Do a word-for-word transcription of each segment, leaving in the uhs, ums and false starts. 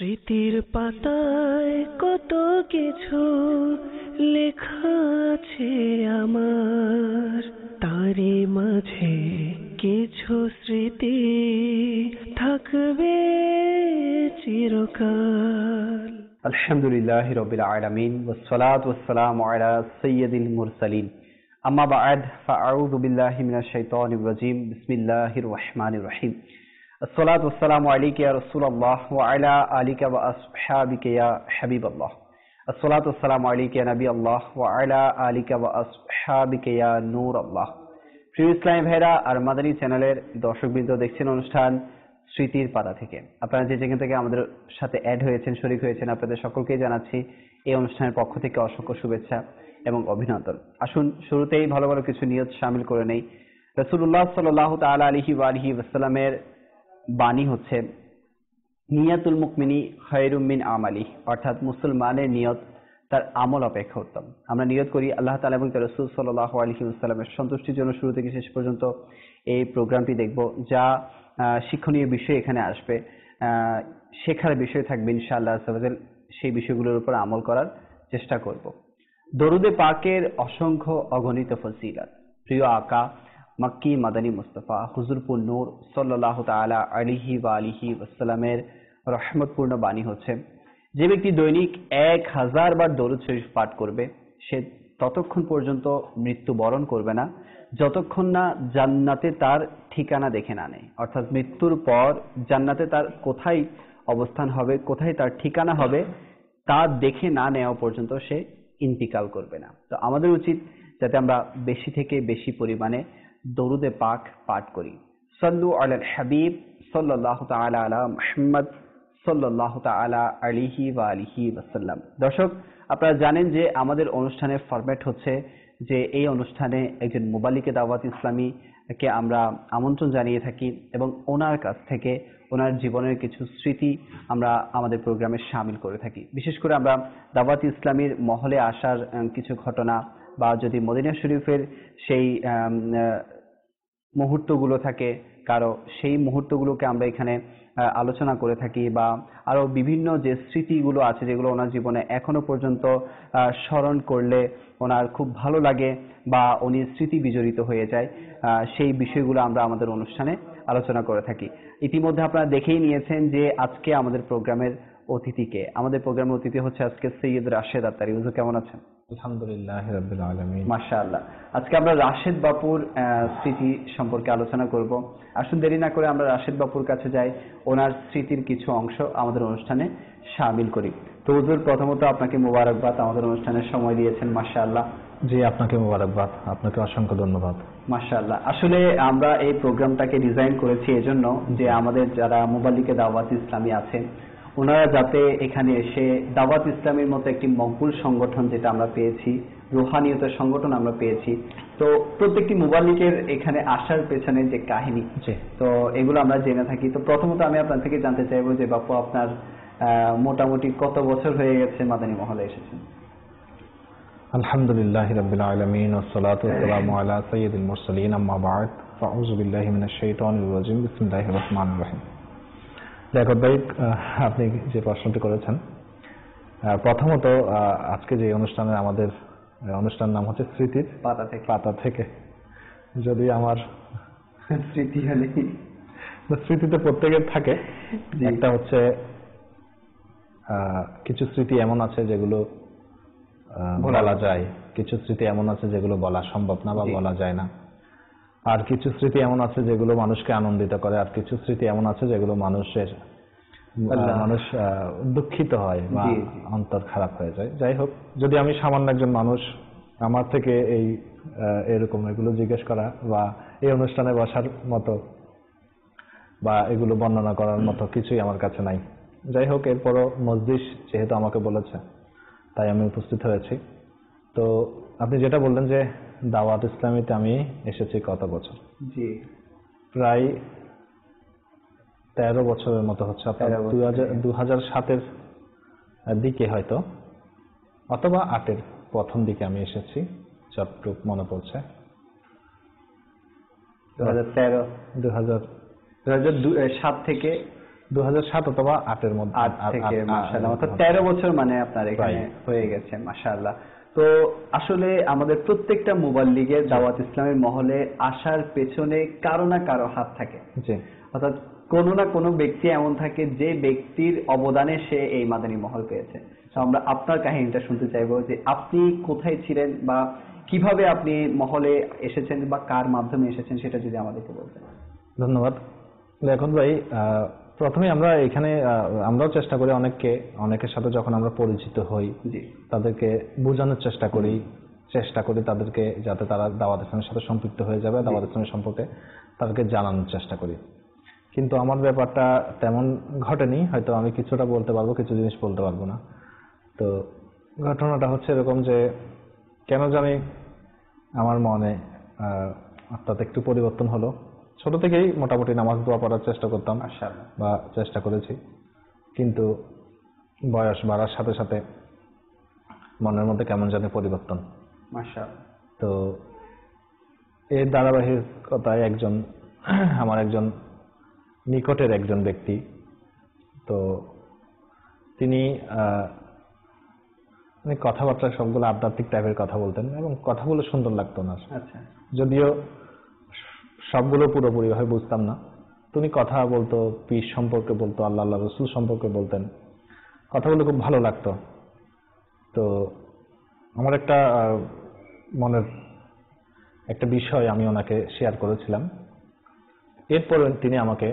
স্মৃতির পাতায় কত কিছু লেখা আছে আমার, তারই মাঝে কিছু স্মৃতি থাকবে চিরকাল। আলহামদুলিল্লাহি রাব্বিল আলামিন ওয়াসসালাতু ওয়াসসালামু আলা সাইয়্যিদিল মুরসালিন, আম্মা বা'দ, ফাআউযু বিল্লাহি মিনাশ শাইতানির রাজীম। বিসমিল্লাহির রহমানির রহিম। আসসালাতু ওয়াসসালামু আলাইকা ইয়া রাসূলুল্লাহ ওয়া আলা আলিকা ওয়া আসহাবিকা ইয়া হাবিবাল্লাহ। আসসালাতু ওয়াসসালামু আলাইকা ইয়া নবিয়াল্লাহ ওয়া আলা আলিকা ওয়া আসহাবিকা ইয়া নূরাল্লাহ। প্রিয় ইসলামী ভাইরা আর মাদানী চ্যানেলের দর্শকবৃন্দ, দেখছেন অনুষ্ঠান স্মৃতির পাতা থেকে। আপনারা যে যেখান থেকে আমাদের সাথে অ্যাড হয়েছেন, শরীক হয়েছেন, আপনাদের সকলকেই জানাচ্ছি এই অনুষ্ঠানের পক্ষ থেকে অসংখ্য শুভেচ্ছা এবং অভিনন্দন। আসুন শুরুতেই ভালো ভালো কিছু নিয়ত শামিল করে নেই। রাসূলুল্লাহ সাল্লাল্লাহু তাআলা আলাইহি ওয়া আলিহি ওয়াসাল্লামের বাণী হচ্ছে, নিয়াতুল মুমিনি খায়রুম মিন আমালি, অর্থাৎ মুসলমানের নিয়ত তার আমল অপেক্ষা উত্তম। আমরা নিয়ত করি আল্লাহ তাআলা এবং তার রাসূল সাল্লাল্লাহু আলাইহি ওয়াসাল্লামের সন্তুষ্টির জন্য শুরু থেকে শেষ পর্যন্ত এই প্রোগ্রামটি দেখব। যা শিক্ষণীয় বিষয় এখানে আসবে, শেখার বিষয় থাকবে ইনশাআল্লাহ, সেই বিষয়গুলোর উপর আমল করার চেষ্টা করব। দরুদে পাকের অসংখ্য অগণিত ফজিলত। প্রিয় আকা মক্কি মাদানী মুস্তাফা হুজুরপুর নূর সাল্লাল্লাহু তাআলা আলাইহি ওয়া আলিহি ওয়াসাল্লামের রহমতপূর্ণ বাণী হচ্ছে, যে ব্যক্তি দৈনিক এক হাজার বার দরুদ শরীফ পাঠ করবে, সে ততক্ষণ পর্যন্ত মৃত্যুবরণ করবে না যতক্ষণ না জান্নাতে তার ঠিকানা দেখে না নেয়। অর্থাৎ মৃত্যুর পর জান্নাতে তার কোথায় অবস্থান হবে, কোথায় তার ঠিকানা হবে, তা দেখে না নেওয়া পর্যন্ত সে ইন্তিকাল করবে না। তো আমাদের উচিত যাতে আমরা বেশি থেকে বেশি পরিমাণে দরুদে পাক পাঠ করি। সাল্লু আলাল হাবিব সাল্লাল্লাহু তাআলা আলা মুহাম্মদ সাল্লাল্লাহু তাআলা আলাইহি ওয়া আলিহি ওয়াসাল্লাম। দর্শক, আপনারা জানেন যে আমাদের অনুষ্ঠানের ফরম্যাট হচ্ছে যে এই অনুষ্ঠানে একজন মুবাল্লিগে দাওয়াত ইসলামী কে আমরা আমন্ত্রণ জানিয়ে থাকি এবং ওনার কাছ থেকে ওনার জীবনের কিছু স্মৃতি আমরা আমাদের প্রোগ্রামে শামিল করে থাকি। বিশেষ করে আমরা দাওয়াত ইসলামীর মহলে আসার কিছু ঘটনা বা যদি মদিনা শরীফের সেই মুহূর্তগুলো থাকে কারো, সেই মুহূর্তগুলোকে আমরা এখানে আলোচনা করে থাকি, বা আরো বিভিন্ন যে স্মৃতিগুলো আছে যেগুলো ওনার জীবনে এখনো পর্যন্ত স্মরণ করলে ওনার খুব ভালো লাগে বা উনি স্মৃতি বিজড়িত হয়ে যায়, সেই বিষয়গুলো আমরা আমাদের অনুষ্ঠানে আলোচনা করে থাকি। ইতিমধ্যে আপনারা দেখেই নিয়েছেন যে আজকে আমাদের প্রোগ্রামের অতিথিকে, আমাদের প্রোগ্রামের অতিথি হচ্ছে আজকে সৈয়দ রাশেদ আত্তারি। হুজুর কেমন আছেন? আলহামদুলিল্লাহ রাব্বিল আলামিন। মাশাআল্লাহ। আজকে আমরা রাশেদ বাপুর স্মৃতি সম্পর্কে আলোচনা করব। আসুন দেরি না করে আমরা রাশেদ বাপুর কাছে যাই, ওনার স্মৃতির কিছু অংশ আমাদের অনুষ্ঠানে শামিল করি। তো হুজুর, প্রথমত আপনাকে মোবারকবাদ, আমাদের অনুষ্ঠানে সময় দিয়েছেন, মাশাআল্লাহ। জি, আপনাকে মোবারকবাদ, আপনাকে অসংখ্য ধন্যবাদ। মাশাআল্লাহ। আসলে আমরা এই প্রোগ্রামটাকে ডিজাইন করেছি এজন্য যে আমাদের যারা মুবাল্লিগে দাওয়াত ইসলামী আছেন ওনারা যাতে এখানে এসে দাওয়াত ইসলামের মতো একটি মকবুল সংগঠন যেটা আমরা পেয়েছি, রুহানিয়তের সংগঠন আমরা পেয়েছি, তো প্রত্যেকটি মুবাল্লিগের এখানে আসার পেছনে যে কাহিনী, তো এগুলো আমরা জেনে থাকি। তো প্রথমত আমি আপনার থেকে জানতে চাইবো যে বাপু, আপনার মোটামুটি কত বছর হয়ে গেছে মাদানী মহলে এসেছেন? আলহামদুলিল্লাহ রাব্বিল আলামিন ওয়াসসালাতু ওয়াসসালামু আলা সাইয়্যিদিল মুরসালিন, আম্মা বা'দ, ফাআউযু বিল্লাহি মিনাশ শাইতানির রাজীম। বিসমিল্লাহির রহমানির রহিম। দেখো ভাই, আপনি যে প্রশ্নটি করেছেন, প্রথমত আজকে যে অনুষ্ঠানে আমাদের অনুষ্ঠান নাম হচ্ছে স্মৃতির পাতা থেকে পাতা থেকে যদি আমার স্মৃতি হলে স্মৃতিতে প্রত্যেকের থাকে, একটা হচ্ছে কিছু স্মৃতি এমন আছে যেগুলো বলা যায়, কিছু স্মৃতি এমন আছে যেগুলো বলা সম্ভব না বা বলা যায় না, আর কিছু স্মৃতি এমন আছে যেগুলো মানুষকে আনন্দিত করে, আর কিছু স্মৃতি এমন আছে যেগুলো মানুষের মানুষ দুঃখিত হয় বা অন্তর খারাপ হয়ে যায়। যাই হোক, যদি আমি সামান্য একজন মানুষ, আমার থেকে এই এরকম এগুলো জিজ্ঞেস করা বা এই অনুষ্ঠানে বসার মতো বা এগুলো বর্ণনা করার মতো কিছুই আমার কাছে নাই। যাই হোক, এরপরও মজলিস যেহেতু আমাকে বলেছে তাই আমি উপস্থিত হয়েছি। তো আপনি যেটা বললেন যে দাওয়াত ইসলামীতে আমি এসেছি কত বছর? জি, প্রায় তেরো বছরের মতো হচ্ছে। আপনার দু হাজার সাতের দিকে হয়তো, অথবা আটের প্রথম দিকে আমি এসেছি, যতটুকু মনে পড়ছে। দু হাজার তেরো দু হাজার দু হাজার সাত থেকে দু হাজার সাত অথবা আটের মধ্যে আট থেকে মাশাআল্লাহ অর্থাৎ তেরো বছর মানে আপনার এখানে হয়ে গেছে মাশাআল্লাহ। তো আসলে আমাদের প্রত্যেকটা মুবাল্লিগের দাওয়াত ইসলামের মহলে আসার পেছনে কারো না কারো হাত থাকে, জি অর্থাৎ কোনো না কোনো ব্যক্তি এমন থাকে যে ব্যক্তির অবদানে সে এই মাদানী মহল পেয়েছে। তো আমরা আপনার কাহিনীটা শুনতে চাইবো যে আপনি কোথায় ছিলেন বা কিভাবে আপনি মহলে এসেছেন বা কার মাধ্যমে এসেছেন সেটা যদি আমাদেরকে বলতেন। ধন্যবাদ। এখন ভাই প্রথমে আমরা এখানে আমরাও চেষ্টা করি অনেককে অনেকের সাথে যখন আমরা পরিচিত হই তাদেরকে বোঝানোর চেষ্টা করি চেষ্টা করি তাদেরকে যাতে তারা দাওয়াত ইসলামের সাথে সম্পৃক্ত হয়ে যাবে, দাওয়াত ইসলামের সম্পর্কে তাদেরকে জানানোর চেষ্টা করি। কিন্তু আমার ব্যাপারটা তেমন ঘটেনি, হয়তো আমি কিছুটা বলতে পারবো, কিছু জিনিস বলতে পারবো না। তো ঘটনাটা হচ্ছে এরকম যে কেন জানি আমার মনে অর্থাৎ একটু পরিবর্তন হলো। ছোট থেকেই মোটামুটি নামাজ দোয়া পড়ার চেষ্টা করতাম বা চেষ্টা করেছি, কিন্তু বয়স বাড়ার সাথে সাথে মনের মধ্যে কেমন জানি পরিবর্তন। তো এর ধারাবাহিকতায় একজন আমার একজন নিকটের একজন ব্যক্তি, তো তিনি মানে কথাবার্তা সবগুলো আধ্যাত্মিক টাইপের কথা বলতেন এবং কথাগুলো সুন্দর লাগতো না। আচ্ছা, যদিও সবগুলো পুরোপুরি ভাবে বুঝতাম না। তিনি কথা বলতো, পীর সম্পর্কে বলতো, আল্লাহ আল্লাহ রসুল সম্পর্কে বলতেন, কথাগুলো খুব ভালো লাগতো। তো আমার একটা মনের একটা বিষয় আমি ওনাকে শেয়ার করেছিলাম। এরপরে তিনি আমাকে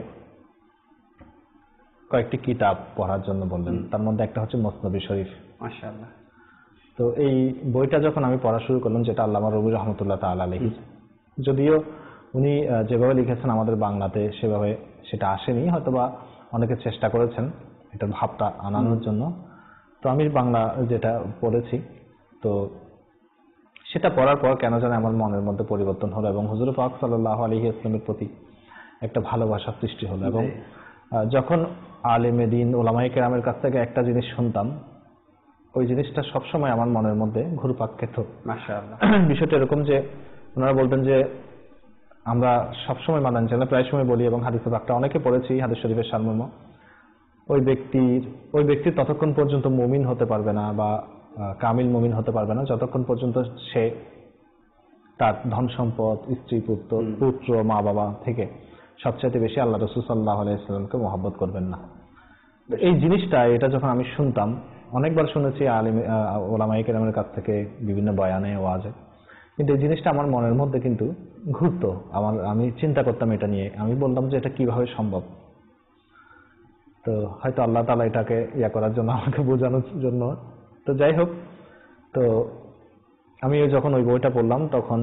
কয়েকটি কিতাব পড়ার জন্য বললেন, তার মধ্যে একটা হচ্ছে মসনবী শরীফ। মাশাআল্লাহ। তো এই বইটা যখন আমি পড়া শুরু করলাম, যেটা আল্লামা রবি রহমতুল্লাহ তাআলা লিখেছেন, যদিও উনি যেভাবে লিখেছেন আমাদের বাংলাতে সেভাবে সেটা আসেনি, হয়তোবা অনেকে চেষ্টা করেছেন এটার ভাবটা আনানোর জন্য। তো আমি বাংলা যেটা পড়েছি, তো সেটা পড়ার পর কেন জানি আমার মনের মধ্যে পরিবর্তন হলো এবং হুজুর পাক সাল্লাল্লাহু আলাইহি ওয়াসাল্লামের প্রতি একটা ভালোবাসা সৃষ্টি হলো। এবং যখন আলেমে দ্বীন উলামায়ে কেরামের কাছ থেকে একটা জিনিস শুনতাম, ওই জিনিসটা সবসময় আমার মনের মধ্যে ঘুরপাক খেত। মাশাআল্লাহ। বিষয়টা এরকম যে ওনারা বলতেন যে আমরা সবসময় মাদানী চ্যানেলে প্রায় সময় বলি এবং হাদিসে পাকটা অনেকে পড়েছি, হাদিস শরীফের সারমর্ম, ওই ব্যক্তির ওই ব্যক্তির ততক্ষণ পর্যন্ত মুমিন হতে পারবে না বা কামিল মুমিন হতে পারবে না যতক্ষণ পর্যন্ত সে তার ধন সম্পদ, স্ত্রী, পুত্র পুত্র মা বাবা থেকে সবচাইতে বেশি আল্লাহ রাসূল সাল্লাল্লাহু আলাইহি ওয়াসাল্লামকে মহব্বত করবেন না। এই জিনিসটা এটা যখন আমি শুনতাম, অনেকবার শুনেছি আলিম ওলামায়ে কেরামের কাছ থেকে বিভিন্ন বয়ানে ওয়াজে, কিন্তু এই জিনিসটা আমার মনের মধ্যে কিন্তু ঘুরতো। আমার আমি চিন্তা করতাম এটা নিয়ে, আমি বললাম যে এটা কিভাবে সম্ভব। তো হয়তো আল্লাহ তাআলা এটাকে ইয়া করার জন্য, আমাকে বোঝানোর জন্য। তো যাই হোক, তো আমি যখন ওই বইটা পড়লাম তখন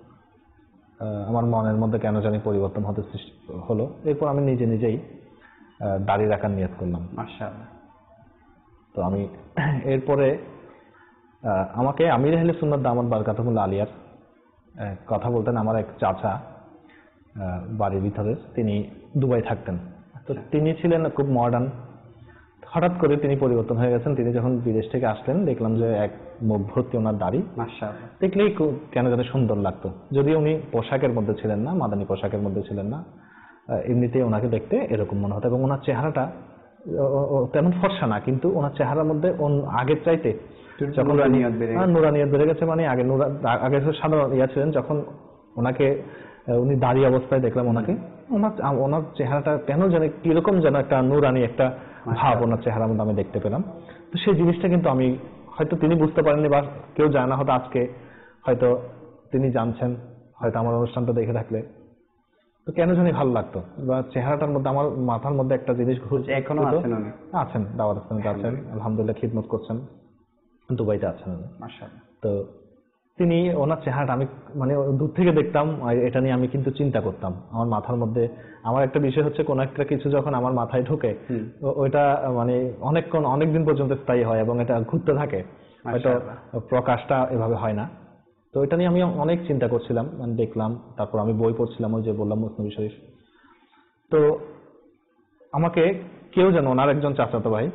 আমার মনের মধ্যে কেন জানি পরিবর্তন হতে হলো। এরপর আমি নিজে নিজেই দাড়ি রাখার নিয়ত করলাম। মাশাআল্লাহ। তো আমি এরপরে আমাকে আমির আহলে সুন্নাত দামাত বারকাতুহুল আলিয়ার কথা বলতেন আমার এক চাচা, বাড়ির ভিতরে, তিনি দুবাই থাকতেন। তো তিনি ছিলেন খুব মডার্ন, হঠাৎ করে তিনি পরিবর্তন হয়ে গেছেন। তিনি যখন বিদেশ থেকে আসলেন দেখলাম যে এক মুখ ভর্তি ওনার দাড়ি, মাশাআল্লাহ, দেখলেই কেন যেন সুন্দর লাগতো। যদিও উনি পোশাকের মধ্যে ছিলেন না, মাদানী পোশাকের মধ্যে ছিলেন না, এমনিতেই ওনাকে দেখতে এরকম মনে হতো। এবং ওনার চেহারাটা তেমন ফর্সা না, কিন্তু ওনার চেহারার মধ্যে আগের চাইতে যখন নুরানিয়ত বেড়ে গেছে, মানে আগে আগে সাধারণ ইয়া ছিলেন, যখন ওনাকে উনি দাঁড়িয়ে অবস্থায় দেখলাম ওনাকে, ওনার ওনার চেহারাটা কেন যেন কিরকম যেন একটা নুরানি একটা ভাব ওনার চেহারার মধ্যে আমি দেখতে পেলাম। তো সেই জিনিসটা কিন্তু আমি হয়তো তিনি বুঝতে পারেননি বা কেউ জানে না, হয়তো আজকে হয়তো তিনি জানছেন, হয়তো আমার অনুষ্ঠানটা দেখে থাকলে। তো কেন জানি ভালো লাগতো, বা চেহারাটার মধ্যে আমার মাথার মধ্যে একটা জিনিস ঘুরছে। এখনো আছেন উনি? আছেন, দাওয়াত ইসলামে আছেন, আলহামদুলিল্লাহ খিদমত করছেন, দুবাইতে আছেন উনি। মাশাআল্লাহ। তো তিনি ওনার চেহারাটা আমি মানে দূর থেকে দেখতাম, এটা নিয়ে আমি কিন্তু চিন্তা করতাম। আমার মাথার মধ্যে আমার একটা বিষয় হচ্ছে, কোন একটা কিছু যখন আমার মাথায় ঢোকে ওইটা মানে অনেকক্ষণ অনেকদিন পর্যন্ত স্থায়ী হয় এবং এটা ঘুরতে থাকে, হয়তো প্রকাশটা এভাবে হয় না। তো এটা নিয়ে আমি অনেক চিন্তা করছিলাম, দেখলাম, তারপর আমি বই পড়ছিলাম, ওই যে বললাম মুসনবী শরীফ। তো আমাকে কেউ যেন, ওনার একজন চাচাতো ভাই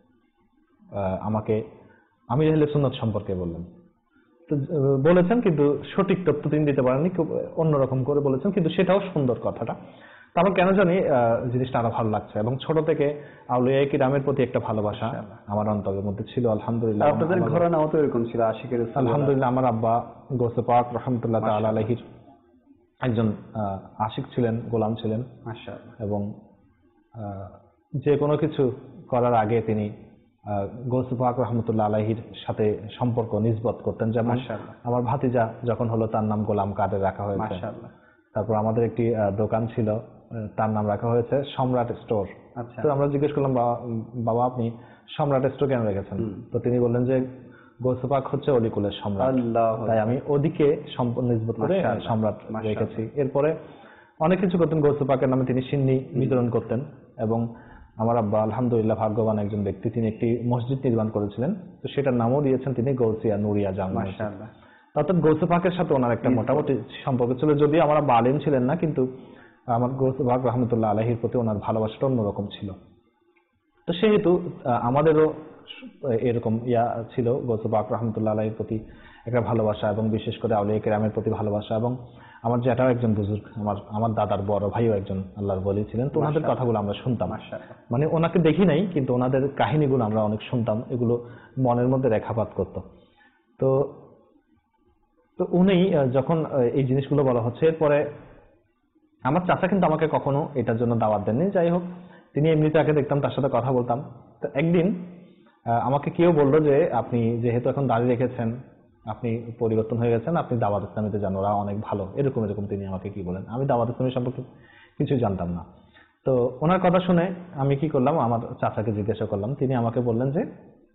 আমাকে আমির আহলে সুন্নাত সম্পর্কে বললেন। তো বলেছেন, কিন্তু সঠিক তথ্য তিনি দিতে পারেননি, খুব অন্যরকম করে বলেছেন, কিন্তু সেটাও সুন্দর কথাটা। তো আমার কেন জানি আহ, জিনিসটা আরো ভালো লাগছে, এবং ছোট থেকে আউলিয়া কিরামের প্রতি একটা ভালোবাসা আমার অন্তরের মধ্যে ছিল। আলহামদুলিল্লাহ। আপনাদের ঘরানাও তো এরকম ছিল, আশিকের রাসূল। আলহামদুলিল্লাহ, আমার আব্বা গৌসে পাক রহমতুল্লাহ তাআলা আলাইহির একজন আহ, আশিক ছিলেন, গোলাম ছিলেন। মাশাআল্লাহ। এবং আহ, যে কোনো কিছু করার আগে তিনি আহ, গৌসে পাক রহমতুল্লাহ আলাইহির সাথে সম্পর্ক নিসবত করতেন। যেমন মাশাআল্লাহ। আমার ভাতিজা যখন হলো তার নাম গোলাম কাদের রাখা হয়েছে। মাশাআল্লাহ। তারপর আমাদের একটি আহ, দোকান ছিল, আহ, তার নাম রাখা হয়েছে সম্রাট স্টোর। আচ্ছা। তো আমরা জিজ্ঞেস করলাম, বাবা বাবা আপনি সম্রাট স্টোর কেন রেখেছেন? তো তিনি বললেন যে গৌসে পাক হচ্ছে অলিকুলের সম্রাট, আল্লাহু তাই আমি ওদিকে সম্পূর্ণ নিসবত করে মাশাআল্লাহ, সম্রাট মাশাআল্লাহ। রেখেছি। এরপরে অনেক কিছু করতেন, গৌসে পাকের নামে তিনি সিন্নি বিতরণ করতেন। এবং আমার আব্বা আলহামদুলিল্লাহ ভাগ্যবান একজন ব্যক্তি, তিনি একটি মসজিদ নির্মাণ করেছিলেন, তো সেটার নামও দিয়েছেন তিনি গৌসিয়া নুরিয়া জামে মসজিদ। মাশাআল্লাহ। অর্থাৎ গৌসে পাকের সাথে ওনার একটা মোটামুটি সম্পর্ক ছিল, যদি আমার আব্বা আলেম ছিলেন না, কিন্তু আমার গৌসে পাক রহমতুল্লাহ আলাইহির প্রতি ওনার ভালোবাসাটা অন্যরকম ছিল। তো সেহেতু আহ, আমাদেরও এরকম ইয়া ছিল গৌসে পাক রহমতুল্লাহ আলাইহির প্রতি একটা ভালোবাসা, এবং বিশেষ করে আউলিয়া কেরামের প্রতি ভালোবাসা। এবং আমার জ্যাঠাও একজন বুজুর্গ, আমার আমার দাদার বড় ভাইও একজন আল্লাহর ওলি ছিলেন, তো ওনাদের কথাগুলো আমরা শুনতাম। মাশাআল্লাহ। মানে ওনাকে দেখি নাই, কিন্তু ওনাদের কাহিনীগুলো আমরা অনেক শুনতাম, এগুলো মনের মধ্যে রেখাপাত করতো। তো তো উনি আহ, যখন আহ, এই জিনিসগুলো বলা হচ্ছে, এরপরে আমার চাচা কিন্তু আমাকে কখনো এটার জন্য দাওয়াত দেননি। যাই হোক, তিনি এমনিতে আগে দেখতাম, তার সাথে কথা বলতাম। তো একদিন আহ, আমাকে কেউ বললো যে আপনি যেহেতু এখন দাড়ি রেখেছেন, আপনি পরিবর্তন হয়ে গেছেন, আপনি দাওয়াত ইসলামীতে যান, ওরা অনেক ভালো, এরকম এরকম তিনি আমাকে কি বলেন। আমি দাওয়াত ইসলামী সম্পর্কে কিছু জানতাম না। তো ওনার কথা শুনে আমি কি করলাম, আমার চাচাকে জিজ্ঞাসা করলাম। তিনি আমাকে বললেন যে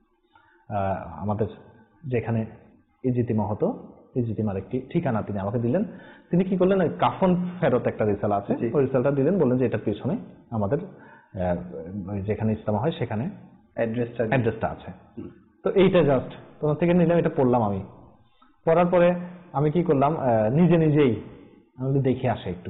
আহ, আমাদের যেখানে ইজিতিমা হতো, ইজিতিমার একটি ঠিকানা তিনি আমাকে দিলেন। তিনি কি করলেন, ওই কাফন ফেরত একটা রিসাল আছে, ওই রিসালটা দিলেন, বললেন যে এটার পিছনে আমাদের আহ, ওই যেখানে ইজতেমা হয় সেখানে অ্যাড্রেসটা অ্যাড্রেসটা আছে। তো এইটা জাস্ট তোমার থেকে নিলাম, এটা পড়লাম। আমি পড়ার পরে আমি কি করলাম, আহ, নিজে নিজেই আমি দেখে আসে একটু।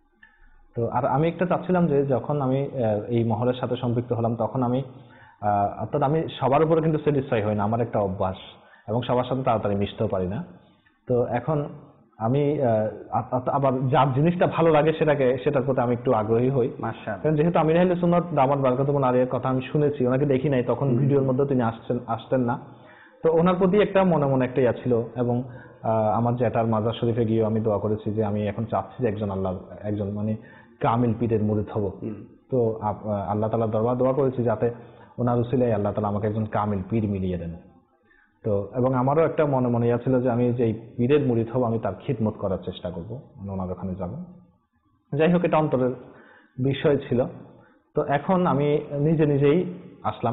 তো আর আমি একটা চাচ্ছিলাম যে যখন আমি আহ, এই মহলের সাথে সম্পৃক্ত হলাম, তখন আমি আহ, অর্থাৎ আমি সবার উপরে কিন্তু স্যাটিসফাই হই না, আমার একটা অভ্যাস, এবং সবার সাথে তাড়াতাড়ি মিশতেও পারি না। তো এখন আমি আহ, আবার যার জিনিসটা ভালো লাগে সেটাকে সেটার প্রতি আমি একটু আগ্রহী হই। মাশাআল্লাহ। কারণ যেহেতু আমির আহলে সুন্নাত দামাত বারকাতুহুম আলিয়ার কথা আমি শুনেছি, ওনাকে দেখি নাই, তখন ভিডিওর মধ্যে তিনি আসছেন আসতেন না। তো ওনার প্রতি একটা মনে মনে একটা ইয়া ছিল। এবং আহ, আমার জ্যাঠার মাজার শরীফে গিয়ে আমি দোয়া করেছি যে আমি এখন চাচ্ছি যে একজন আল্লাহ একজন মানে কামিল পীরের মুরিদ হব। তো আপ- আল্লাহ তাআলা দরবার দোয়া করেছি যাতে ওনার উসিলায় আল্লাহ তাআলা আমাকে একজন কামিল পীর মিলিয়ে দেন। তো এবং আমারও একটা মনে মনে ইয়া ছিল যে আমি যে এই পীরের মুরিদ হব, আমি তার খিদমত করার চেষ্টা করবো, ওনার ওখানে যাব। যাই হোক, এটা অন্তরের বিষয় ছিল। তো এখন আমি নিজে নিজেই আসলাম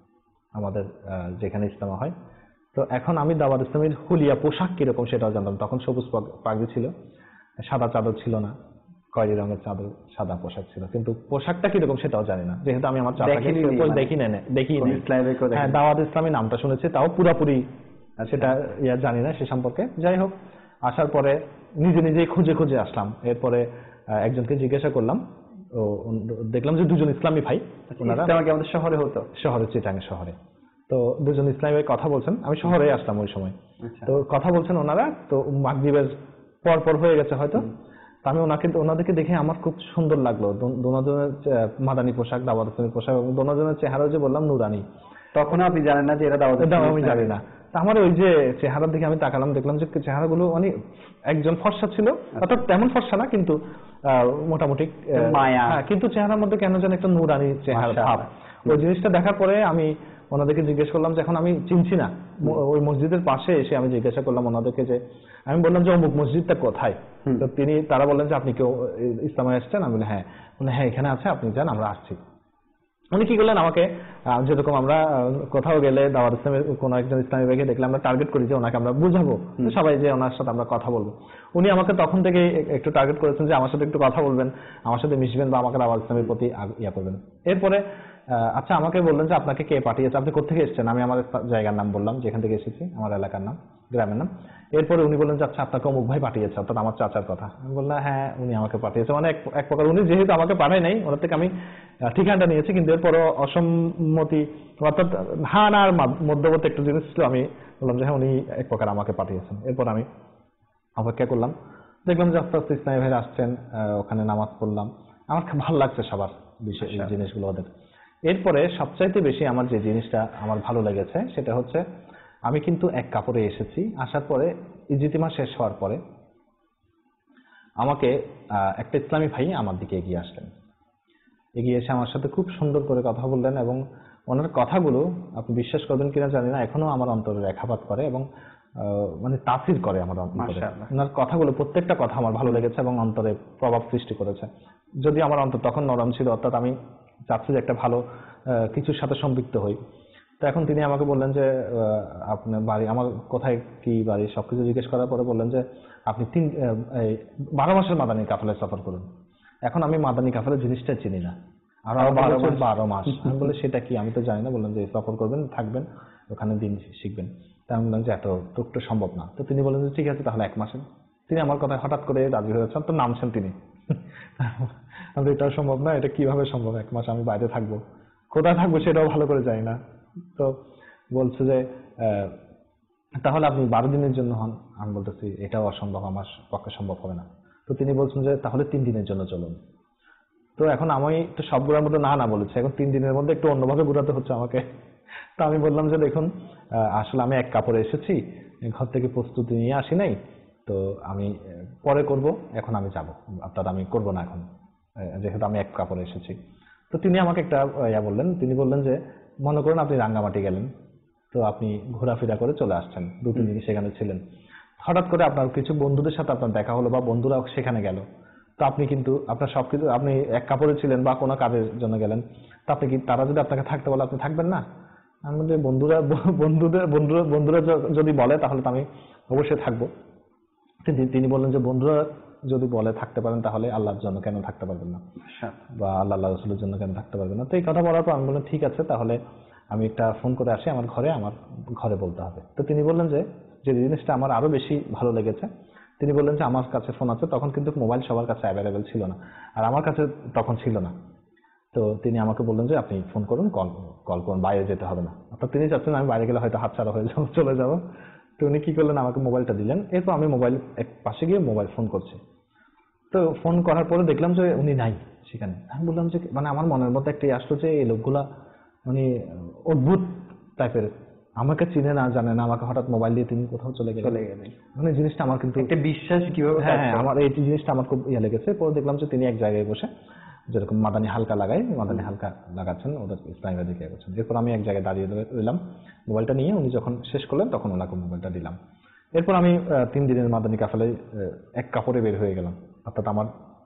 আমাদের আহ, যেখানে ইজতেমা হয়। তো এখন আমি দাওয়াত ইসলামীর হুলিয়া পোশাক কিরকম সেটাও জানতাম। তখন সবুজ পাগ- পাগড়ি ছিল, সাদা চাদর ছিল না, খয়েরি রঙের চাদর, সাদা পোশাক ছিল, কিন্তু পোশাকটা কিরকম সেটাও জানি না, যেহেতু আমি আমার চাচাকে দেখেনি নি, কই মানে দেখি নাই দেখি কোন নাই। স্লাইডে কেউ হ্যাঁ, দেখেনি? দাওয়াত ইসলামী নামটা শুনেছি, তাও পুরাপুরি আচ্ছা। সেটা ইয়া জানি না সে সম্পর্কে। যাই হোক, আসার পরে নিজে নিজেই খুঁজে খুঁজে আসলাম। এরপরে আহ, একজনকে জিজ্ঞাসা করলাম, ও উন- দেখলাম যে দুজন ইসলামী ভাই, ওনারা ইজতেমা কি আমাদের শহরে হতো? শহরে, চিটাং শহরে। তো দুজন ইসলামী ভাই কথা বলছেন, আমি শহরে আসলাম ওই সময়। আচ্ছা। তো কথা বলছেন ওনারা, তো মাগরিবের পর পর হয়ে গেছে হয়তো। তো আমি ওনাকে ওনাদেরকে দেখে আমার খুব সুন্দর লাগলো। দো- দোনোজনের আহ, মাদানী পোশাক, দাওয়াত ইসলামী পোশাক, এবং দোনোজনের চেহারা যে বললাম নুরানি। তখন আপনি জানেন না যে এরা দাওয়াত এটা ইসলামী? আমি জানি না। তা আমার ওই যে চেহারার দিকে আমি তাকালাম, দেখলাম যে চেহারাগুলো অনেক, একজন ফর্সা ছিল, অর্থাৎ তেমন ফর্সা না, কিন্তু আহ, মোটামুটি আহ, মায়া। হ্যাঁ, কিন্তু চেহারার মধ্যে কেন যেন একটা নুরানি চেহারা ভাব। মাশাআল্লাহ। ওই জিনিসটা দেখার পরে আমি ওনাদেরকে জিজ্ঞেস করলাম যে এখন আমি চিনছি না, ম- ওই মসজিদের পাশে এসে আমি জিজ্ঞাসা করলাম ওনাদেরকে যে, আমি বললাম যে অমুক মসজিদটা কোথায়। তো তিনি তারা বললেন যে আপনি কেউ ইসলামে আসছেন? আমি বললাম হ্যাঁ। বললেন হ্যাঁ, এখানে আছে, আপনি যান, আমরা আসছি। উনি কি করলেন, আমাকে আহ, যেরকম আমরা আহ, কোথাও গেলে দাওয়াত ইসলামের কোনো একজন ইসলামী ভাইকে দেখলে আমরা টার্গেট করি যে ওনাকে আমরা বুঝাবো, তো সবাই যে ওনার সাথে আমরা কথা বলবো। উনি আমাকে তখন থেকে একটু টার্গেট করেছেন যে আমার সাথে একটু কথা বলবেন, আমার সাথে মিশবেন, বা আমাকে দাওয়াত ইসলামের প্রতি আগ- ইয়া করবেন। এরপরে আহ, আচ্ছা, আমাকে বললেন যে আপনাকে কে পাঠিয়েছে, আপনি কোথেকে এসেছেন? আমি আমার স্থা- জায়গার নাম বললাম, যেখান থেকে এসেছি, আমার এলাকার নাম, গ্রামের নাম। এরপরে উনি বললেন যে আচ্ছা, আপনাকে অমুক ভাই পাঠিয়েছে, অর্থাৎ আমার চাচার কথা। আমি বললাম হ্যাঁ, উনি আমাকে পাঠিয়েছে। মানে এক- এক প্রকার উনি যেহেতু আমাকে পাঠায় নাই, ওনার থেকে আমি আহ, ঠিকানাটা নিয়েছি, কিন্তু এরপরও অসম্মতি, অর্থাৎ হ্যাঁ না আর মাধ- মধ্যবর্তী একটু জিনিস ছিল। আমি বললাম যে হ্যাঁ, উনি এক প্রকার আমাকে পাঠিয়েছেন। এরপর আমি অপেক্ষা করলাম, দেখলাম যে আস্তে আস্তে ইসলামী ভাইরা আসছেন, আহ, ওখানে নামাজ পড়লাম। আমার খুব ভালো লাগছে সবার বিষয় এই জিনিসগুলো ওদের। এরপরে সবচাইতে বেশি আমার যে জিনিসটা আমার ভালো লেগেছে সেটা হচ্ছে আমি কিন্তু এক কাপড়ে এসেছি, আসার পরে ইজতিমা শেষ হওয়ার পরে আমাকে একটা ইসলামী ভাই আমার দিকে এগিয়ে আসলেন। এগিয়ে এসে আমার সাথে খুব সুন্দর করে কথা বললেন এবং ওনার কথাগুলো আপনি বিশ্বাস করবেন কিনা জানি না, এখনো আমার অন্তরে রেখাপাত করে এবং মানে তাসির করে আমার অন্তরে। ওনার কথাগুলো প্রত্যেকটা কথা আমার ভালো লেগেছে এবং অন্তরে প্রভাব সৃষ্টি করেছে। যদি আমার অন্তর তখন নরম ছিল, অর্থাৎ আমি চাচ্ছি যে একটা ভালো কিছুর সাথে সম্পৃক্ত হই। তো এখন তিনি আমাকে বললেন যে আপনার বাড়ি, আমার কোথায় কি বাড়ি সবকিছু জিজ্ঞেস করার পরে বললেন যে আপনি তিন বারো মাসের মাদানী কাফেলায় সফর করুন। এখন আমি মাদানী কাফেলার জিনিসটা চিনি না, আর বারো বারো মাস আমি বলে সেটা কি আমি তো জানি না। বললেন যে সফর করবেন, থাকবেন ওখানে, দিন শিখবেন। তা আমি বললাম যে এত তো সম্ভব না। তো তিনি বললেন যে ঠিক আছে তাহলে এক মাসের। তিনি আমার কথায় হঠাৎ করে রাজি হয়েছেন, তো নামছেন তিনি। আমি এটাও সম্ভব না, এটা কিভাবে সম্ভব, এক মাস আমি বাইরে থাকবো, কোথায় থাকবো সেটাও ভালো করে জানি না। তো বলছে যে তাহলে আপনি বারো দিনের জন্য হন। আমি বলতেছি এটাও অসম্ভব, আমার পক্ষে সম্ভব হবে না। তো তিনি বলছেন যে তাহলে তিন দিনের জন্য চলুন। তো এখন আমি তো সবগুলোর মধ্যে না না বলেছি, এখন তিন দিনের মধ্যে একটু অন্যভাবে ঘুরাতে হচ্ছে আমাকে। তো আমি বললাম যে দেখুন আসলে আমি এক কাপড়ে এসেছি, ঘর থেকে প্রস্তুতি নিয়ে আসি নাই, তো আমি পরে করব, এখন আমি যাব, অর্থাৎ আমি করব না এখন, যেহেতু আমি এক কাপড়ে এসেছি। তো তিনি আমাকে একটা ইয়া বললেন, তিনি বললেন যে মনে করুন আপনি রাঙ্গামাটি গেলেন, তো আপনি ঘোরাফেরা করে চলে আসছেন, দু তিন দিন সেখানে ছিলেন, হঠাৎ করে আপনার কিছু বন্ধুদের সাথে আপনার দেখা হলো বা বন্ধুরা সেখানে গেল, তো আপনি কিন্তু আপনার সবকিছু, আপনি এক কাপড়ে ছিলেন বা কোনো কাজের জন্য গেলেন, তো আপনি কি, তারা যদি আপনাকে থাকতে বলে আপনি থাকবেন না? আমি বলি বন্ধুরা বন্ধুদের বন্ধুরা বন্ধুরা যদি বলে তাহলে তো আমি অবশ্যই থাকবো। তিনি বললেন যে বন্ধুরা যদি বলে থাকতে পারেন তাহলে আল্লাহর জন্য কেন থাকতে পারবেন না, বা আল্লাহ আল্লাহ রসুলের জন্য কেন থাকতে পারবেন না? তো এই কথা বলার পর আমি বললাম ঠিক আছে তাহলে আমি একটা ফোন করে আসি আমার ঘরে, আমার ঘরে বলতে হবে। তো তিনি বললেন যে যে জিনিসটা আমার আরো বেশি ভালো লেগেছে, তিনি বললেন যে আমার কাছে ফোন আছে। তখন কিন্তু মোবাইল সবার কাছে অ্যাভেলেবেল ছিল না, আর আমার কাছে তখন ছিল না। তো তিনি আমাকে বললেন যে আপনি ফোন করুন, কল কল করুন, বাইরে যেতে হবে না। অর্থাৎ তিনি চাচ্ছেন আমি বাইরে গেলে হয়তো হাতছাড়া হয়ে যাবো, চলে যাবো। তো উনি কি করলেন, আমাকে মোবাইলটা দিলেন। এরপর আমি মোবাইল এক পাশে গিয়ে মোবাইল ফোন করছি। তো ফোন করার পরে দেখলাম যে উনি নাই সেখানে। আমি বললাম যে মানে আমার মনের মধ্যে একটা আসলো যে এই লোকগুলা মানে অদ্ভুত টাইপের, আমাকে চিনে না জানে না, আমাকে হঠাৎ মোবাইল দিয়ে তিনি কোথাও চলে গেলেন। মানে জিনিসটা আমার কিন্তু একটা বিশ্বাস কিভাবে, হ্যাঁ আমার এই জিনিসটা আমার খুব ইয়ে লেগেছে। পরে দেখলাম যে তিনি এক জায়গায় বসে যেরকম মাদানি হালকা লাগাই, মাদানি হালকা লাগাচ্ছেন, ওদের ইসলামের দিকে এগোচ্ছেন। এরপর আমি এক জায়গায় দাঁড়িয়ে রইলাম, মোবাইলটা নিয়ে উনি যখন শেষ করলেন তখন ওনাকে মোবাইলটা দিলাম। এরপর আমি তিন দিনের মাদানি কাফেলায় এক কাপড়ে বের হয়ে গেলাম। অর্থাৎ আমার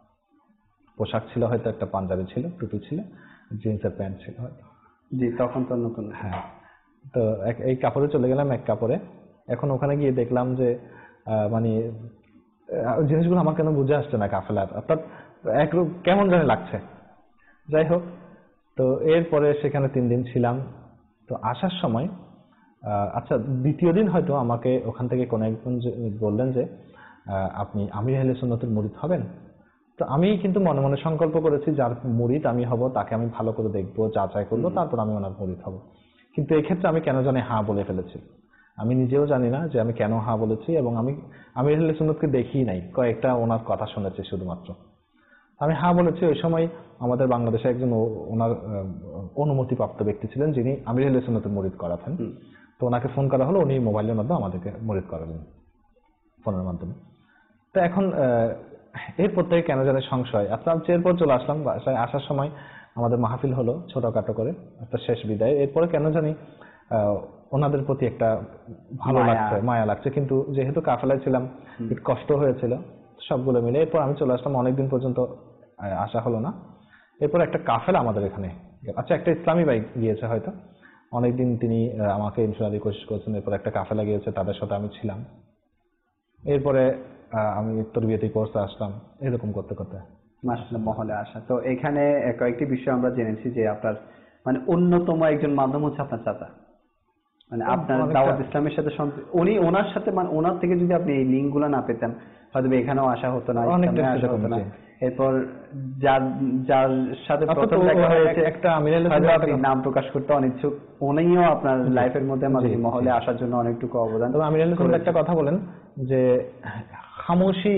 পোশাক ছিল হয়তো একটা পাঞ্জাবি ছিল, টুপি ছিল, জিন্সের প্যান্ট ছিল হয়তো, জি তখন তো নতুন। হ্যাঁ, তো এই কাপড়ে চলে গেলাম এক কাপড়ে। এখন ওখানে গিয়ে দেখলাম যে মানে জিনিসগুলো আমার কেন বুঝে আসছে না কাফেলার, অর্থাৎ একরূপ কেমন জানি লাগছে। যাই হোক, তো এরপরে সেখানে তিন দিন ছিলাম। তো আসার সময় আচ্ছা দ্বিতীয় দিন হয়তো আমাকে ওখান থেকে কোনো একজন বললেন যে আপনি আমির আহলে সুন্নাতের মুরিদ হবেন। তো আমি কিন্তু মনে মনে সংকল্প করেছি যার মুরিদ আমি হব তাকে আমি ভালো করে দেখবো, যাচাই করবো, তারপর আমি ওনার মুরিদ হব। কিন্তু এই ক্ষেত্রে আমি কেন জানি হ্যাঁ বলে ফেলেছি, আমি নিজেও জানি না যে আমি কেন হ্যাঁ বলেছি। এবং আমি আমির আহলে সুন্নাতকে দেখি নাই, কয়েকটা ওনার কথা শুনেছি শুধুমাত্র। আমি হ্যাঁ বলেছি। ওই সময় আমাদের বাংলাদেশে একজন ওনার অনুমতিপ্রাপ্ত ব্যক্তি ছিলেন যিনি আমির আহলে সুন্নাতের মুরিদ করাতেন। তো ওনাকে ফোন করা হলো, উনি মোবাইলের মাধ্যমে আমাদেরকে মুরিদ করালেন ফোনের মাধ্যমে। তো এখন এরপর থেকে কেন জানি সংশয়। আচ্ছা এরপর চলে আসলাম বাসায়। আসার সময় আমাদের মাহফিল হলো ছোটখাটো করে, একটা শেষ বিদায়। এরপরে কেন জানি ওনাদের প্রতি একটা ভালো লাগছে, মায়া লাগছে। কিন্তু যেহেতু কাফেলায় ছিলাম একটু কষ্ট হয়েছিল সবগুলো মিলে। এরপর আমি চলে আসলাম, অনেকদিন পর্যন্ত আসা হলো না। এরপর একটা কাফেলা আমাদের এখানে, আচ্ছা একটা ইসলামী ভাই গিয়েছে হয়তো, অনেকদিন তিনি আমাকে ইনশাআল্লাহ কোশিশ করেছেন। এরপর একটা কাফেলা গিয়েছে, তাদের সাথে আমি ছিলাম। এরপরে আমি তরবিয়তি কোর্সে আসলাম, এরকম করতে করতে মাশাআল্লাহ মহলে আসা। তো এখানে কয়েকটি বিষয় আমরা জেনেছি যে আপনার মানে অন্যতম একজন মাধ্যম হচ্ছে আপনার চাচা, মানে আপনার দাওয়াত ইসলামের সাথে উনি, ওনার সাথে মানে ওনার থেকে যদি আপনি এই লিঙ্ক গুলো না পেতেন হয়তো এখানেও আসা হতো না, আসা হতো না। এরপর যার যার সাথে প্রথম দেখা হয়েছে একটা আমির আহলে সুন্নাত, নাম প্রকাশ করতে অনিচ্ছুক, উনিও আপনার লাইফের মধ্যে আমাদের মহলে আসার জন্য অনেকটুকু অবদান। তবে আমির আহলে সুন্নাত একটা কথা বলেন যে খামোশি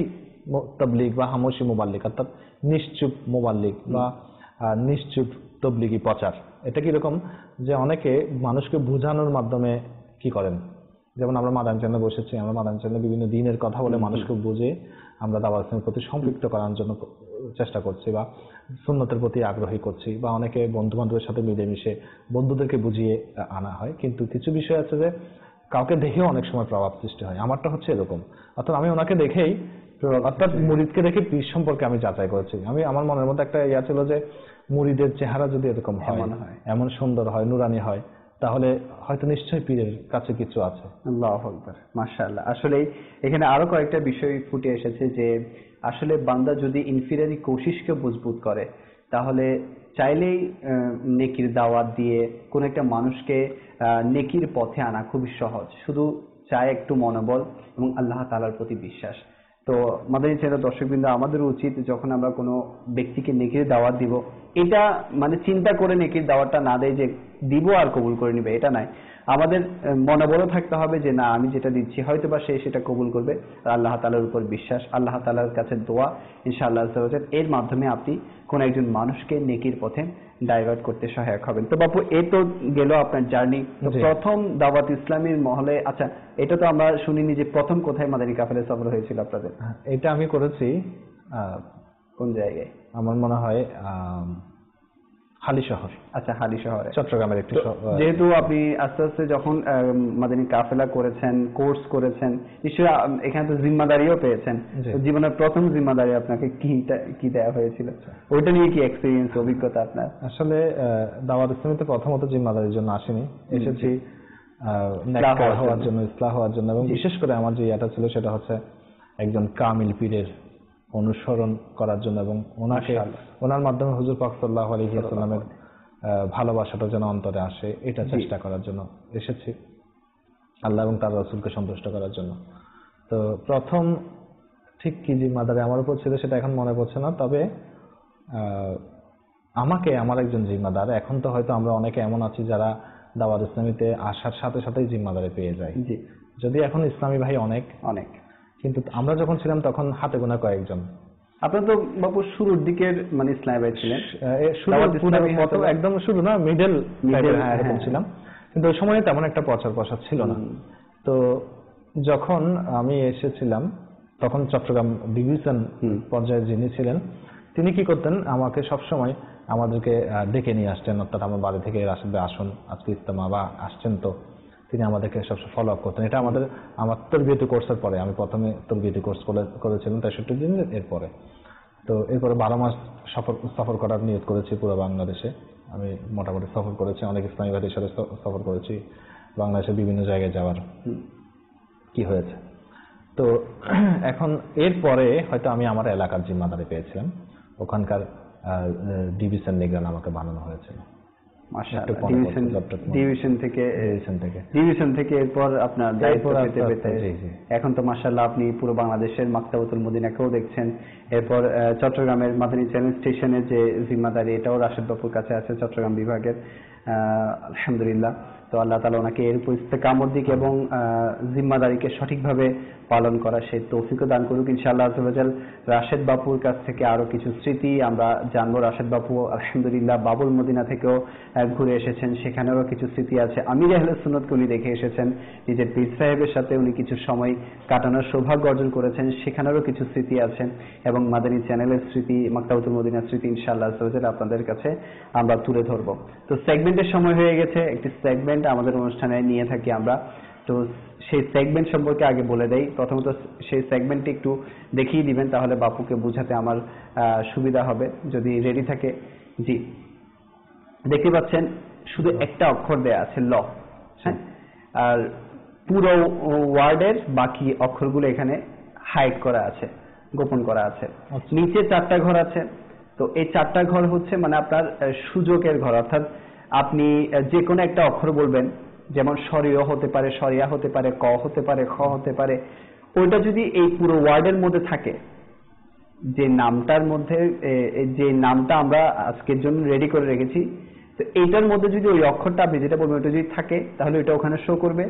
তাবলীগ বা হামশি মুবাল্লিগ, অর্থাৎ নিশ্চুপ মুবাল্লিগ বা নিশ্চুপ তবলিগি প্রচার। এটা কিরকম যে অনেকে মানুষকে বোঝানোর মাধ্যমে কি করেন, যেমন আমরা মাদানী চ্যানেলে বসেছি, আমরা মাদানী চ্যানেলে বিভিন্ন দিনের কথা বলে মানুষকে বুঝে আমরা দাওয়াত ইসলামের প্রতি সম্পৃক্ত করার জন্য চেষ্টা করছি বা সুন্নতের প্রতি আগ্রহী করছি, বা অনেকে বন্ধু বান্ধবের সাথে মিলেমিশে বন্ধুদেরকে বুঝিয়ে আনা হয়। কিন্তু কিছু বিষয় আছে যে কাউকে দেখেও অনেক সময় প্রভাব সৃষ্টি হয়। আমারটা হচ্ছে এরকম, অর্থাৎ আমি ওনাকে দেখেই, অর্থাৎ মুরিদকে দেখে পীর সম্পর্কে আমি যাচাই করেছি। আমি আমার মনের মধ্যে একটা ইয়া ছিল যে মুরিদের চেহারা যদি এরকম হয়, এমন সুন্দর হয়, নুরানি হয়, তাহলে হয়তো নিশ্চয়ই পীরের কাছে কিছু আছে। আল্লাহু আকবার, মাশাআল্লাহ। আসলে এখানে আরো কয়েকটা বিষয় ফুটে এসেছে যে আসলে বান্দা যদি ইনফিরিয়রি কোশিশকে মজবুত করে তাহলে চাইলেই নেকির দাওয়াত দিয়ে কোন একটা মানুষকে নেকির পথে আনা খুবই সহজ, শুধু চাই একটু মনোবল এবং আল্লাহ তাআলার প্রতি বিশ্বাস। তো মাদানী চ্যানেল দর্শকবৃন্দ, আমাদের উচিত যখন আমরা কোনো ব্যক্তিকে নেকির দাওয়াত দিব, এটা মানে চিন্তা করে নেকির দাওয়াতটা না দেয় যে দিব আর কবুল করে নিবে, এটা নয়। আমাদের মনোবলও থাকতে হবে যে না, আমি যেটা দিচ্ছি হয়তো বা সে সেটা কবুল করবে, আর আল্লাহ তাআলার উপর বিশ্বাস, আল্লাহ তাআলার কাছে দোয়া, ইনশাআল্লাহ এর মাধ্যমে আপনি কোন একজন মানুষকে নেকির পথে ডাইভার্ট করতে সহায়ক হবেন। তো বাপু, এ তো গেল আপনার জার্নি। তো প্রথম দাওয়াত ইসলামীর মহলে, আচ্ছা এটা তো আমরা শুনিনি যে প্রথম কোথায় মাদানী কাফেলা সফর হয়েছিল আপনাদের? এটা আমি করেছি কোন জায়গায়? আমার মনে হয় হালি শহর। আচ্ছা, হালি শহরে, চট্টগ্রামের একটি। যেহেতু আপনি আস্তে আস্তে যখন মাদানী কাফেলা করেছেন, কোর্স করেছেন, নিশ্চয়ই এখানে তো জিম্মাদারিও পেয়েছেন। জীবনের প্রথম জিম্মাদারি আপনাকে কি কি দেওয়া হয়েছিল, ওইটা নিয়ে কি এক্সপিরিয়েন্স, অভিজ্ঞতা আপনার? আসলে দাওয়াত ইসলামীতে প্রথমত জিম্মাদারির জন্য আসেনি, এসেছি নেককার হওয়ার জন্য, ইসলাহ হওয়ার জন্য। এবং বিশেষ করে আমার যে ইয়াটা ছিল সেটা হচ্ছে একজন কামিল পীরের অনুসরণ করার জন্য এবং ওনাকে, ওনার মাধ্যমে হুজুর পাক সাল্লাল্লাহু আলাইহি ওয়াসাল্লামের ভালোবাসাটা যেন অন্তরে আসে, এটা চেষ্টা করার জন্য এসেছি, আল্লাহ এবং তার রাসূলকে সন্তুষ্ট করার জন্য। তো প্রথম ঠিক কি জিম্মাদারি আমার উপর ছিল সেটা এখন মনে পড়ছে না, তবে আমাকে আমার একজন জিম্মাদার, এখন তো হয়তো আমরা অনেকে এমন আছি যারা দাওয়াত ইসলামীতে আসার সাথে সাথেই জিম্মাদারি পেয়ে যায়। যদি এখন ইসলামী ভাই অনেক অনেক, কিন্তু আমরা যখন ছিলাম তখন হাতে গোনা কয়েকজন। আপনার তো বাবু শুরুর দিকের মানে ইসলামী ভাই ছিলেন, একদম শুরু না, মিডল এরকম ছিলাম, কিন্তু ওই সময় তেমন একটা প্রচার প্রসার ছিল না। তো যখন আমি এসেছিলাম তখন চট্টগ্রাম ডিভিশন পর্যায়ে যিনি ছিলেন তিনি কি করতেন, আমাকে সবসময় আমাদেরকে ডেকে নিয়ে আসতেন, অর্থাৎ আমার বাড়ি থেকে রাশিদ ভাই আসুন আজকে ইজতেমা বা আসছেন, তো তিনি আমাদেরকে সবসময় ফলো আপ করতেন। এটা আমাদের আমার তরবিয়তি কোর্সের পরে, আমি প্রথমে তরবিয়তি কোর্স করেছিলাম তেষট্টি দিন, এরপরে তো এরপরে বারো মাস সফর সফর করার নিয়ত করেছি পুরো বাংলাদেশে। আমি মোটামুটি সফর করেছি, অনেক ইসলামী ভাইদের সাথে সফর করেছি, বাংলাদেশের বিভিন্ন জায়গায় যাওয়ার কি হয়েছে। তো এখন এরপরে হয়তো আমি আমার এলাকার জিম্মাদারি পেয়েছিলাম, ওখানকার ডিভিশন নিগরান আমাকে বানানো হয়েছিল। ডিভিশন থেকে ডিভিশন থেকে এরপর আপনার দায়িত্ব পেতে পেতে এখন তো মাশাআল্লাহ আপনি পুরো বাংলাদেশের মাকতাবাতুল মদিনাকেও দেখছেন। এরপর চট্টগ্রামের মাদানী চ্যানেল স্টেশনের যে জিম্মাদারি, এটাও রাশেদ বাপুর কাছে আছে চট্টগ্রাম বিভাগের, আলহামদুলিল্লাহ। তো আল্লাহ তাআলা ওনাকে এর উপর ইস্তেকামত দিক এবং জিম্মাদারিকে সঠিকভাবে পালন করা সেই তৌফিকও দান করুক ইনশাআল্লাহ আযজা ওয়া জাল। রাশেদ বাপুর কাছ থেকে আরো কিছু স্মৃতি আমরা জানবো। রাশেদ বাপু আলহামদুলিল্লাহ বাবুল মদিনা থেকেও ঘুরে এসেছেন, সেখানেও কিছু স্মৃতি আছে। আমির আহলে সুন্নাতকে উনি দেখে এসেছেন, নিজের পীর সাহেবের সাথে উনি কিছু সময় কাটানোর সৌভাগ্য অর্জন করেছেন, সেখানেরও কিছু স্মৃতি আছে। এবং মাদানী চ্যানেলের স্মৃতি, মাকতাবাতুল মদিনার স্মৃতি ইনশাআল্লাহ আযজা ওয়া জাল আপনাদের কাছে আমরা তুলে ধরবো। তো সেগমেন্টের সময় হয়ে গেছে, একটি সেগমেন্ট আমাদের অনুষ্ঠানে নিয়ে থাকি আমরা। তো সেই সেগমেন্ট সম্পর্কে আগে বলে দেই। প্রথমত সেই সেগমেন্টটি একটু দেখিয়ে দিবেন, তাহলে বাপুকে বোঝাতে আমার সুবিধা হবে যদি রেডি থাকে। জি, দেখতে পাচ্ছেন শুধু একটা অক্ষর দেয়া আছে ল, হ্যাঁ, আর পুরো ওয়ার্ডের বাকি অক্ষরগুলো এখানে হাইড করা আছে, গোপন করা আছে। নিচে চারটা ঘর আছে। তো এই চারটা ঘর হচ্ছে মানে আপনার সুযোগের ঘর, অর্থাৎ আপনি যে কোনো একটা অক্ষর বলবেন, যেমন সরিয় হতে পারে, সরিয়া হতে পারে, ক হতে পারে, খ হতে পারে। ওইটা যদি এই পুরো ওয়ার্ডের মধ্যে থাকে, যে নামটার মধ্যে যে নামটা আমরা আজকের জন্য রেডি করে রেখেছি, তো এইটার মধ্যে যদি ওই অক্ষরটা আপনি যেটা বলবেন ওইটা যদি থাকে তাহলে ওইটা ওখানে শো করবে।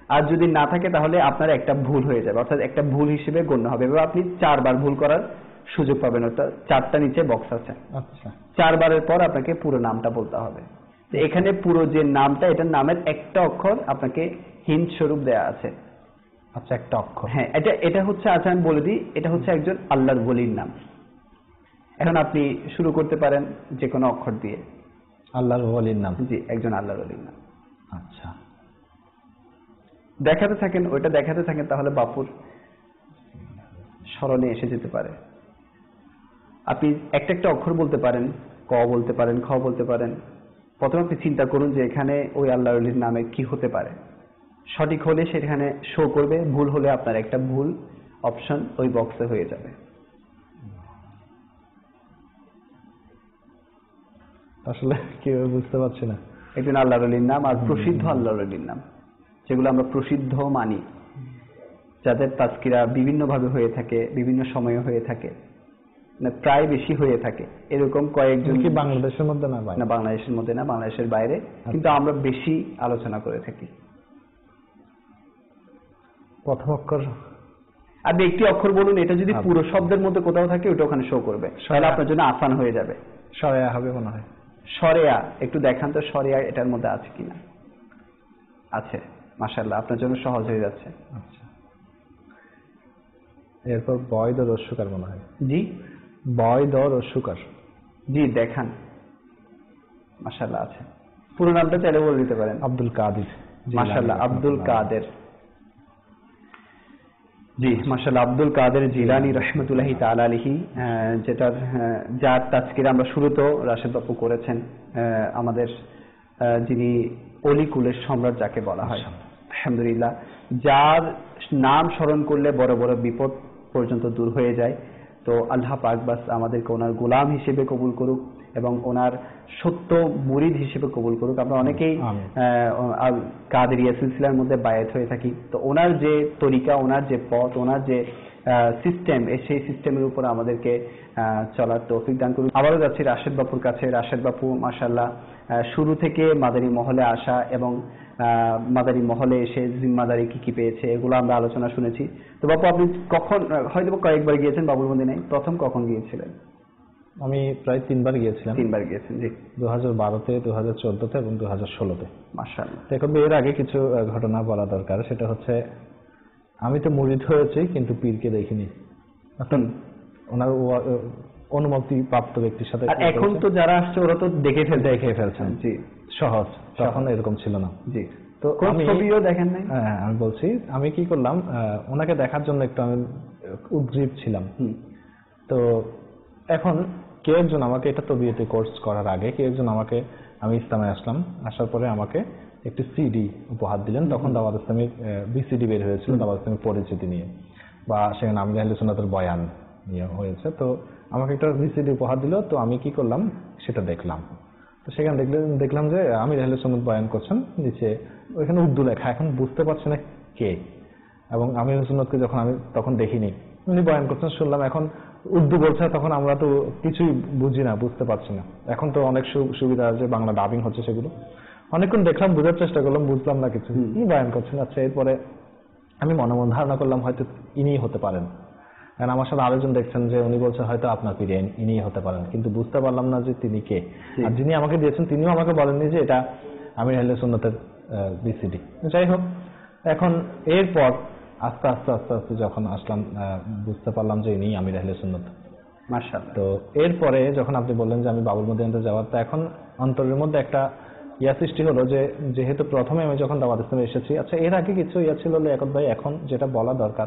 আর যদি না থাকে তাহলে আপনার একটা ভুল হয়ে যাবে, অর্থাৎ একটা ভুল হিসেবে গণ্য হবে এবং আপনি চারবার ভুল করার সুযোগ পাবেন। অর্থাৎ চারটা নিচে বক্স আছে, আচ্ছা চারবারের পর আপনাকে পুরো নামটা বলতে হবে। তো এখানে পুরো যে নামটা, এটার নামের একটা অক্ষর আপনাকে হিন্ট স্বরূপ দেয়া আছে। আচ্ছা, একটা অক্ষর। হ্যাঁ, এটা এটা হচ্ছে, আচ্ছা আমি বলে দিই, এটা হচ্ছে একজন আল্লাহর ওলির নাম। এখন আপনি শুরু করতে পারেন যে কোনো অক্ষর দিয়ে। আল্লাহর ওলির নাম? জি, একজন আল্লাহর ওলির নাম। আচ্ছা, দেখাতে থাকেন, ওইটা দেখাতে থাকেন, তাহলে বাপুর স্মরণে এসে যেতে পারে। আপনি একটা একটা অক্ষর বলতে পারেন, ক বলতে পারেন, খ বলতে পারেন। প্রথমে আপনি চিন্তা করুন যে এখানে ওই আল্লাহর ওলির নামে কি হতে পারে। সঠিক হলে সেখানে শো করবে, ভুল হলে আপনার একটা ভুল অপশন ওই বক্সে হয়ে যাবে। আসলে কিভাবে বুঝতে পারছি না। একজন আল্লাহর ওলির নাম, আর প্রসিদ্ধ আল্লাহর ওলির নাম, যেগুলো আমরা প্রসিদ্ধ মানি, যাদের তাজকিরা বিভিন্ন ভাবে হয়ে থাকে, বিভিন্ন সময়ে হয়ে থাকে, প্রায় বেশি হয়ে থাকে, এরকম কয়েকজন। কি বাংলাদেশের মধ্যে? না না, বাংলাদেশের মধ্যে না, বাংলাদেশের বাইরে, কিন্তু আমরা বেশি আলোচনা করে থাকি। প্রথম অক্ষর? আপনি একটি অক্ষর বলুন, এটা যদি পুরো শব্দের মধ্যে কোথাও থাকে ওটা ওখানে শো করবে, তাহলে আপনার জন্য আসান হয়ে যাবে। সরেয়া হবে মনে হয়। সরেয়া, একটু দেখান তো সরেয়া এটার মধ্যে আছে কিনা। আছে, মাশাআল্লাহ, আপনার জন্য সহজ হয়ে যাচ্ছে। আচ্ছা, এরপর বয়দ ও রস্যকার মনে হয়। জি, বয়দ ও রস্যকার। জি, দেখান, মাশাআল্লাহ আছে। পুরো নামটা চাইলে বলে দিতে পারেন। আব্দুল কাদের। মাশাআল্লাহ, আব্দুল কাদের। জি, মাশাআল্লাহ, আব্দুল কাদের জিলানী রহমতুল্লাহি তাআলা আলাইহি, যেটার যার তাজকিরা আমরা শুরুতেও রাশেদ বাপু করেছেন। আমাদের যিনি অলি কুলের সম্রাট যাকে বলা হয়, আলহামদুলিল্লাহ, যার নাম স্মরণ করলে বড় বড় বিপদ পর্যন্ত দূর হয়ে যায়। তো আল্লাহ পাক বাস আমাদেরকে ওনার গোলাম হিসেবে কবুল করুক এবং ওনার সত্য মুরিদ হিসেবে কবুল করুক। আমরা অনেকেই কাদেরিয়া সিলসিলার মধ্যে বায়াত হয়ে থাকি, তো ওনার যে তরিকা, ওনার যে পথ, ওনার যে সিস্টেম, সেই সিস্টেমের উপর আমাদেরকে চলার তৌফিক দান করুন। আবারও যাচ্ছি রাশেদ বাপুর কাছে। রাশেদ বাপু মাশাআল্লাহ শুরু থেকে মাদানী মহলে আসা এবং মাদানী মহলে এসে জিম্মাদারি কি কি পেয়েছে, এগুলো আমরা আলোচনা শুনেছি। তো বাপু, আপনি কখন, হয়তো কয়েকবার গিয়েছেন বাবুর মদিনায়, প্রথম কখন গিয়েছিলেন? আমি প্রায় তিনবার গিয়েছিলাম। তিনবার গিয়েছেন, জি। দু হাজার বারোতে, দু হাজার চোদ্দতে এবং দু হাজার ষোলোতে। মাশাআল্লাহ। এখন এর আগে কিছু ঘটনা বলা দরকার। সেটা হচ্ছে, আমি তো মুরিদ হয়েছি কিন্তু পীরকে দেখিনি। এখন ওনার অনুমতি প্রাপ্ত ব্যক্তির সাথে। এখন তো যারা আসছে ওরা তো দেখে ফেলছে, দেখে ফেলছেন। জি, সহজ। তখন এরকম ছিল না। জি। তো আমি ছবিও দেখেন নাই? হ্যাঁ, আমি বলছি, আমি কি করলাম, ওনাকে দেখার জন্য একটু আমি উদ্গ্রীব ছিলাম। তো এখন কেউ একজন আমাকে, এটা তো বিএতে কোর্স করার আগে কেউ একজন আমাকে, আমি ইসলামে আসলাম, আসার পরে আমাকে একটি সিডি উপহার দিলেন। তখন দাওয়াত ইসলামের বিসিডি বের হয়েছিল, দাওয়াত ইসলামের পরিচিতি নিয়ে, বা সেখানে আমির আহলে সুন্নাতের বয়ান নিয়ে হয়েছে। তো আমাকে একটা বিসিডি উপহার দিল। তো আমি কি করলাম, সেটা দেখলাম। তো সেখানে দেখলে দেখলাম যে আমির আহলে সুন্নাত বয়ান করছেন, নিচে ওইখানে উর্দু লেখা, এখন বুঝতে পারছি না কে। এবং আমির আহলে সুন্নাতকে যখন আমি তখন দেখিনি, উনি বয়ান করছেন শুনলাম, এখন উর্দু বলছে, তখন আমরা তো কিছুই বুঝি না, বুঝতে পারছি না। এখন তো অনেক সুবিধা আছে, বাংলা ডাবিং হচ্ছে, সেগুলো অনেকক্ষণ দেখলাম, বোঝার চেষ্টা করলাম, বুঝলাম না কিছু, কি বয়ান করছেন। আচ্ছা, এরপরে আমি মনে মনে ধারণা করলাম হয়তো ইনিই হতে পারেন, কারণ আমার সাথে আরেকজন দেখছেন যে উনি বলছেন হয়তো আপনার পীর ইনিই হতে পারেন, কিন্তু বুঝতে পারলাম না যে তিনি কে। আর যিনি আমাকে দিয়েছেন তিনিও আমাকে বলেননি যে এটা আমির আহলে সুন্নাতের বিসিডি। যাই হোক, এখন এরপর আস্তে আস্তে আস্তে আস্তে যখন আসলাম, বুঝতে পারলাম যে ইনি আমির আহলে সুন্নাত। মাশাআল্লাহ। তো এরপরে যখন আপনি বললেন যে আমি বাবুল মদিনাতে যাওয়ার, তো এখন অন্তরের মধ্যে একটা ইয়া সৃষ্টি হলো যে যেহেতু প্রথমে আমি যখন দাওয়াত ইসলামে এসেছি, আচ্ছা এর আগে কিছু ইয়া ছিল লিয়াকত ভাই, এখন যেটা বলা দরকার,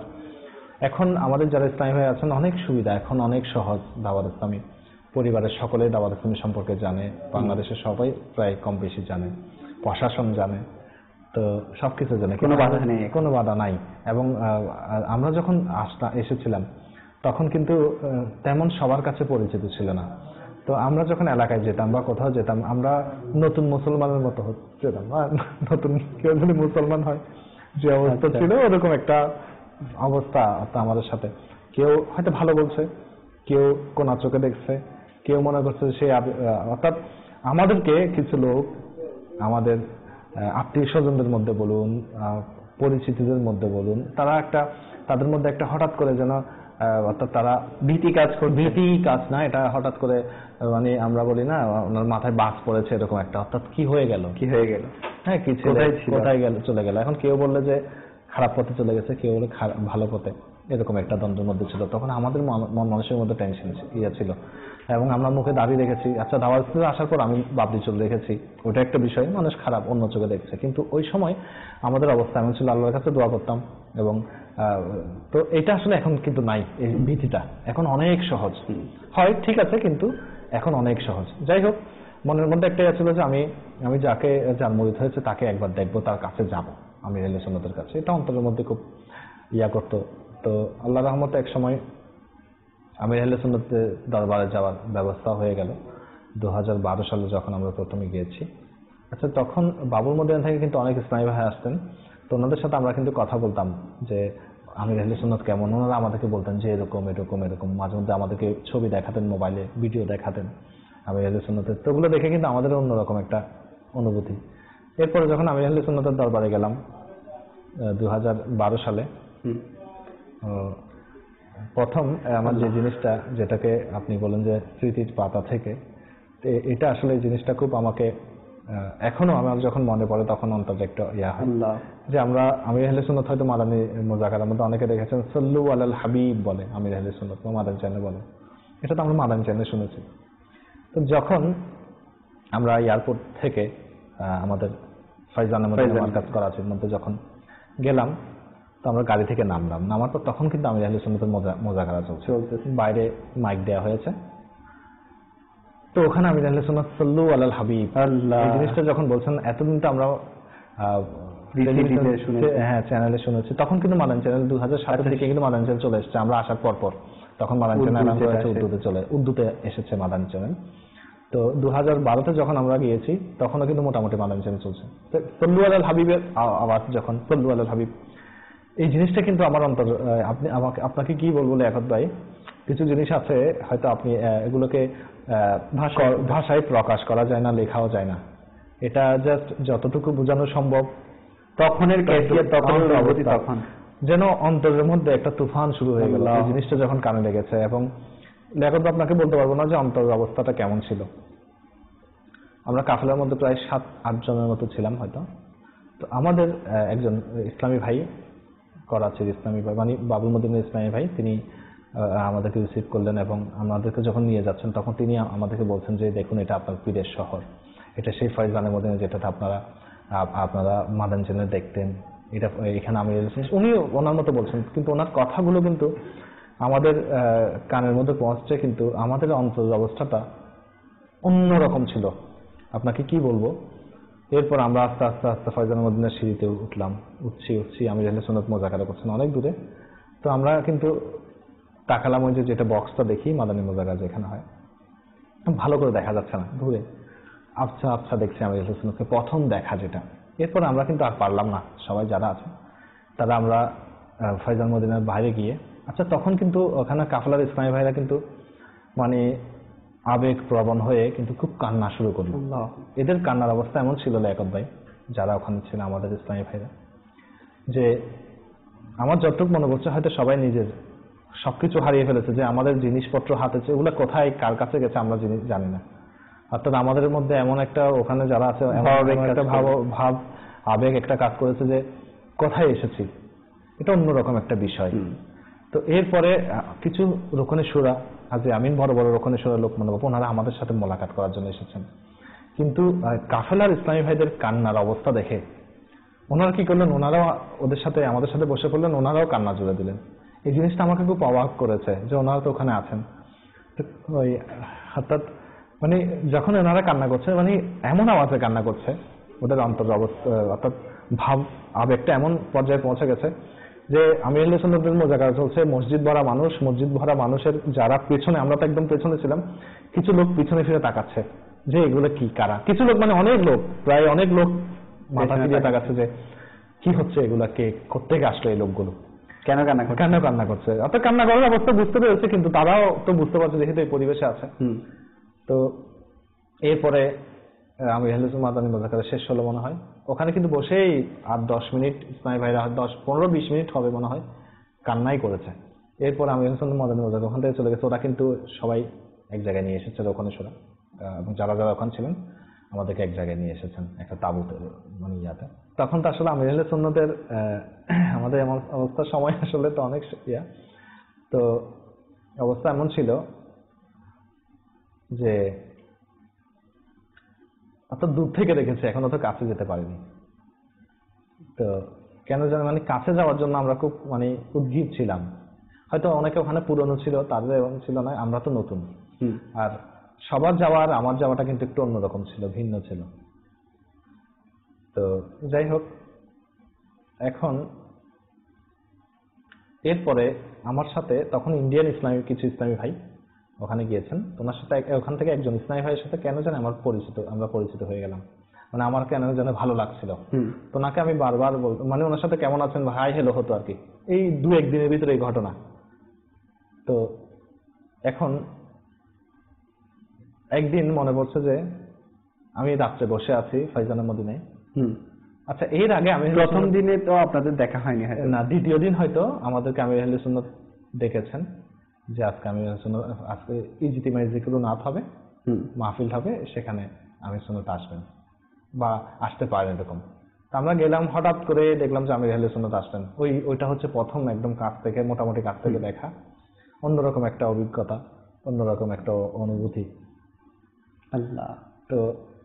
এখন আমাদের যারা ইসলামী ভাই আছেন অনেক সুবিধা, এখন অনেক সহজ। দাওয়াত ইসলামী পরিবারের সকলেই দাওয়াত ইসলামী সম্পর্কে জানে, বাংলাদেশের সবাই প্রায় কম বেশি জানে, প্রশাসন জানে, তো সবকিছু জানে, কোনো বাধা নেই, কোনো বাধা নাই। এবং আমরা যখন আসলাম এসেছিলাম তখন কিন্তু তেমন সবার কাছে পরিচিত ছিল না। তো আমরা যখন এলাকায় যেতাম বা কোথাও যেতাম, আমরা নতুন মুসলমানের মতো যেতাম, নতুন কেউ যদি মুসলমান হয় যে অবস্থা ছিল, ওরকম একটা অবস্থা আমাদের সাথে। কেউ হয়তো ভালো বলছে, কেউ কোন চোখে দেখছে, কেউ মনে করছে সে, অর্থাৎ আমাদেরকে কিছু লোক আমাদের আত্মীয় স্বজনদের মধ্যে বলুন, পরিচিতদের মধ্যে বলুন, তারা একটা তাদের মধ্যে একটা হঠাৎ করে যেন অর্থাৎ তারা ভীতি কাজ করে, ভীতি কাজ না, এটা হঠাৎ করে মানে আমরা বলি না ওনার মাথায় বাজ পড়েছে এরকম একটা, অর্থাৎ কি হয়ে গেল কি হয়ে গেল হ্যাঁ কি কোথায় কোথায় গেল চলে গেল। এখন কেউ বললে যে খারাপ পথে চলে গেছে, কেউ বলে ভালো পথে, এরকম একটা দ্বন্দ্বের মধ্যে ছিল। তখন আমাদের মন মানুষের মধ্যে টেনশন ইয়ে ছিল এবং আমরা মুখে দাঁড়িয়ে রেখেছি। আচ্ছা দাওয়াত থেকে আসার পর আমি বাবরি চলে রেখেছি, ওটা একটা বিষয়, মানুষ খারাপ অন্য চোখে দেখছে, কিন্তু ওই সময় আমাদের অবস্থা এমন ছিল, আল্লাহর কাছে দোয়া করতাম এবং তো এটা আসলে এখন কিন্তু নাই, এই ভীতিটা এখন অনেক সহজ হয়, ঠিক আছে, কিন্তু এখন অনেক সহজ। যাই হোক, মনের মধ্যে একটাই ছিল যে আমি আমি যাকে যার মুরিদ হয়েছে তাকে একবার দেখবো, তার কাছে যাব, আমির আহলে সুন্নাতের কাছে, এটা অন্তরের মধ্যে খুব ইয়া করতো। তো আল্লাহ রহমতে এক সময় আমির আহলে সুন্নাতের দরবারে যাওয়ার ব্যবস্থা হয়ে গেল দু হাজার বারো সালে যখন আমরা প্রথমে গিয়েছি। আচ্ছা, তখন বাবুর মদিনা থেকে কিন্তু অনেক ইসলামী ভাই আসতেন, তো ওনাদের সাথে আমরা কিন্তু কথা বলতাম যে আমির আহলে সুন্নাত কেমন, ওনারা আমাদেরকে বলতেন যে এরকম এরকম এরকম, মাঝে মধ্যে আমাদেরকে ছবি দেখাতেন, মোবাইলে ভিডিও দেখাতেন আমির আহলে সুন্নাতের, তো ওগুলো দেখে কিন্তু আমাদের অন্যরকম একটা অনুভূতি। এরপরে যখন আমির আহলে সুন্নাতের দরবারে গেলাম দু হাজার বারো সালে, প্রথম আমার যে জিনিসটা, যেটাকে আপনি বলেন যে স্মৃতির পাতা থেকে, এটা আসলে এই জিনিসটা খুব আমাকে এখনো আমার যখন মনে পড়ে তখন অন্তত একটা ইয়া হয় যে আমরা আমির আহলে সুন্নাত হয়তো মাদানী মুযাকারার মধ্যে অনেকে দেখেছেন সাল্লু আলাল হাবিব বলে আমির আহলে সুন্নাত, মাদানী চ্যানেল বলে, এটা তো আমরা মাদানী চ্যানেলে শুনেছি। তো যখন আমরা এয়ারপোর্ট থেকে আমাদের ফয়জানের মধ্যে মার্কাজ করাচির মধ্যে যখন গেলাম, তো আমরা গাড়ি থেকে নামলাম, নামার পর তখন কিন্তু আমির আহলে সুন্নাতের মুযাকারা চলছে, বাইরে মাইক দেওয়া হয়েছে। তো ওখানে আমির আহলে সুন্নাত সাল্লু আলাল হাবিব এই জিনিসটা যখন বলছেন, এতদিন তো আমরা হ্যাঁ চ্যানেলে শুনেছি, তখন কিন্তু মাদানী চ্যানেল দু হাজার সাত থেকে কিন্তু মাদানী চ্যানেল চলে এসেছে, আমরা আসার পর পর তখন মাদানী চ্যানেল উর্দুতে চলে উর্দুতে এসেছে মাদানী চ্যানেল। তো দু হাজার বারোতে যখন আমরা গিয়েছি তখনও কিন্তু মোটামুটি মাদানী চ্যানেল চলছে। সাল্লু আলাল হাবিবের আওয়াজ যখন, সাল্লু আলাল হাবিব, এই জিনিসটা কিন্তু আমার অন্তর, আপনি আমাকে আপনাকে কি বলবো লিয়াকত ভাই, কিছু জিনিস আছে হয়তো আপনি এগুলোকে ভাষায় প্রকাশ করা যায় না, লেখাও যায় না, এটা জাস্ট যতটুকু বোঝানো সম্ভব তখনের তখন যেন অন্তরের মধ্যে একটা তুফান শুরু হয়ে গেল এই জিনিসটা যখন কানে লেগেছে। এবং লিয়াকত আপনাকে বলতে পারবো না যে অন্তরের অবস্থাটা কেমন ছিল। আমরা কাফেলার মধ্যে প্রায় সাত আট জনের মতো ছিলাম হয়তো। তো আমাদের একজন ইসলামী ভাই, করাচির ইসলামী ভাই মানে বাবুল মদিনার ইসলামী ভাই, তিনি আমাদেরকে রিসিভ করলেন এবং আমাদেরকে যখন নিয়ে যাচ্ছেন তখন তিনি আমাদেরকে বলছেন যে দেখুন এটা আপনার পীরের শহর, এটা সেই ফয়জানের মদিনা যেটা আপনারা আপনারা মাদানী চ্যানেলে দেখতেন, এটা এখানে আমি উনি ওনার মতো বলছেন, কিন্তু ওনার কথাগুলো কিন্তু আমাদের কানের মধ্যে পৌঁছছে, কিন্তু আমাদের অন্তরের অবস্থাটা অন্যরকম ছিল, আপনাকে কি বলবো। এরপর আমরা আস্তে আস্তে আস্তে ফয়জানের মদিনার সিঁড়িতে উঠলাম, উঠছি উঠছি আমির আহলে সুন্নাত মুযাকারা করছেন অনেক দূরে। তো আমরা কিন্তু তাকালাম ওই যে যেটা বক্সটা দেখি মাদানী মুযাকারা যেখানে হয়, ভালো করে দেখা যাচ্ছে না, দূরে আচ্ছা আচ্ছা দেখছি আমির আহলে সুন্নাতকে প্রথম দেখা যেটা। এরপর আমরা কিন্তু আর পারলাম না, সবাই যারা আছে তারা আমরা ফয়জান মদিনার বাইরে গিয়ে, আচ্ছা তখন কিন্তু ওখানে কাফেলার ইসলামী ভাইরা কিন্তু মানে আবেগ প্রবণ হয়ে কিন্তু খুব কান্না শুরু করল। এদের কান্নার অবস্থা এমন ছিল লিয়াকত ভাই, যারা ওখানে ছিল আমাদের ইসলামী ভাইরা, যে আমার যতটুকু মনে করছে হয়তো সবাই নিজের সবকিছু হারিয়ে ফেলেছে, যে আমাদের জিনিসপত্র হাতে ওগুলো কোথায় কার কাছে গেছে আমরা জিনিস জানি না। অর্থাৎ আমাদের মধ্যে এমন একটা, ওখানে যারা আছে একটা ভাব ভাব আবেগ একটা কাজ করেছে যে কোথায় এসেছি, এটা অন্যরকম একটা বিষয়। তো এরপরে কিছু রোকনে শুরা হাজী আমিন, বড় বড় রোকনে শুরা লোক মনোভাব, ওনারা আমাদের সাথে মোলাকাত করার জন্য এসেছেন, কিন্তু কাফেলার ইসলামী ভাইদের কান্নার অবস্থা দেখে ওনারা কি করলেন, ওনারাও ওদের সাথে আমাদের সাথে বসে পড়লেন, ওনারাও কান্না জুড়ে দিলেন। এই জিনিসটা আমাকে খুব অবাক করেছে যে ওনারা তো ওখানে আছেন, ওই অর্থাৎ মানে যখন ওনারা কান্না করছে মানে এমন আওয়াজে কান্না করছে, ওদের অন্তর অবস্থা অর্থাৎ ভাব আবেগটা এমন পর্যায়ে পৌঁছে গেছে যে আমির আহলে সুন্নাতের মুযাকারা চলছে, মসজিদ ভরা মানুষ, মসজিদ ভরা মানুষের যারা পেছনে, আমরা তো একদম পেছনে ছিলাম, কিছু লোক পিছনে ফিরে তাকাচ্ছে যে এগুলো কি কারা, কিছু লোক মানে অনেক লোক, প্রায় অনেক লোক মাথা ফিরিয়ে তাকাচ্ছে যে কি হচ্ছে, এগুলা কে কোত্থেকে আসলো, এই লোকগুলো কেন কান্না কেন কান্না করছে। অর্থাৎ কান্না করার অবস্থা বুঝতে পেরেছে, কিন্তু তারাও তো বুঝতে পারছে যেহেতু এই পরিবেশে আছে। তো এরপরে আমির আহলে সুন্নাত মাদানী মুযাকারা শেষ হলো মনে হয়, ওখানে কিন্তু বসেই আর দশ মিনিট ইসমাইল ভাইরা দশ পনেরো বিশ মিনিট হবে মনে হয় কান্নাই করেছে। এরপর আমি মদন মোজাদ ওখান থেকে চলে গেছে। ওরা কিন্তু সবাই এক জায়গায় নিয়ে এসেছে ওখানে ওরা, এবং যারা যারা ওখানে ছিলেন আমাদেরকে এক জায়গায় নিয়ে এসেছেন একটা তাঁবুতে, মানে ইয়াতে। তখন তো আসলে আমির আহলে সুন্নতের আমাদের এমন অবস্থার সময় আসলে তো অনেক ইয়া, তো অবস্থা এমন ছিল যে অত দূর থেকে দেখেছি, এখন অত কাছে যেতে পারিনি। তো কেন জানি মানে কাছে যাওয়ার জন্য আমরা খুব মানে উদ্গ্রীব ছিলাম। হয়তো অনেকে ওখানে পুরনো ছিল, তাদের এমন ছিল না, আমরা তো নতুন। আর সবার যাওয়ার আমার যাওয়াটা কিন্তু একটু অন্যরকম ছিল, ভিন্ন ছিল। তো যাই হোক, এখন এরপরে আমার সাথে তখন ইন্ডিয়ান ইসলামী কিছু ইসলামী ভাই ওখানে গিয়েছেন। ওনার সাথে ওখান থেকে একজন ইসলামী ভাইয়ের সাথে কেন জানি আমার পরিচিত, আমরা পরিচিত হয়ে গেলাম। মানে আমার কেন যেন ভালো লাগছিল। তো ওনাকে আমি বারবার বলতাম, মানে ওনার সাথে কেমন আছেন হাই হ্যালো হতো আর কি, এই দু একদিনের ভিতরে এই ঘটনা। তো এখন একদিন মনে পড়ছে যে আমি রাত্রে বসে আছি ফাইজানের মদিনায়। আচ্ছা, এর আগে আমি প্রথম দিনে তো আপনাদের দেখা হয়নি না, দ্বিতীয় দিন হয়তো আমাদেরকে আমির আহলে সুন্নাত ডেকেছেন যে আজকে আমির আহলে সুন্নাত, আজকে ইজতিমাই যিকরুন নাত হবে, মাহফিল হবে, সেখানে আমির সুন্নাত আসবেন বা আসতে পারেন এরকম। আমরা গেলাম, হঠাৎ করে দেখলাম যে আমির আহলে সুন্নাত আসবেন। ওই ওইটা হচ্ছে প্রথম একদম কাছ থেকে, মোটামুটি কাছ থেকে দেখা, অন্যরকম একটা অভিজ্ঞতা, অন্যরকম একটা অনুভূতি। আল্লাহ, তো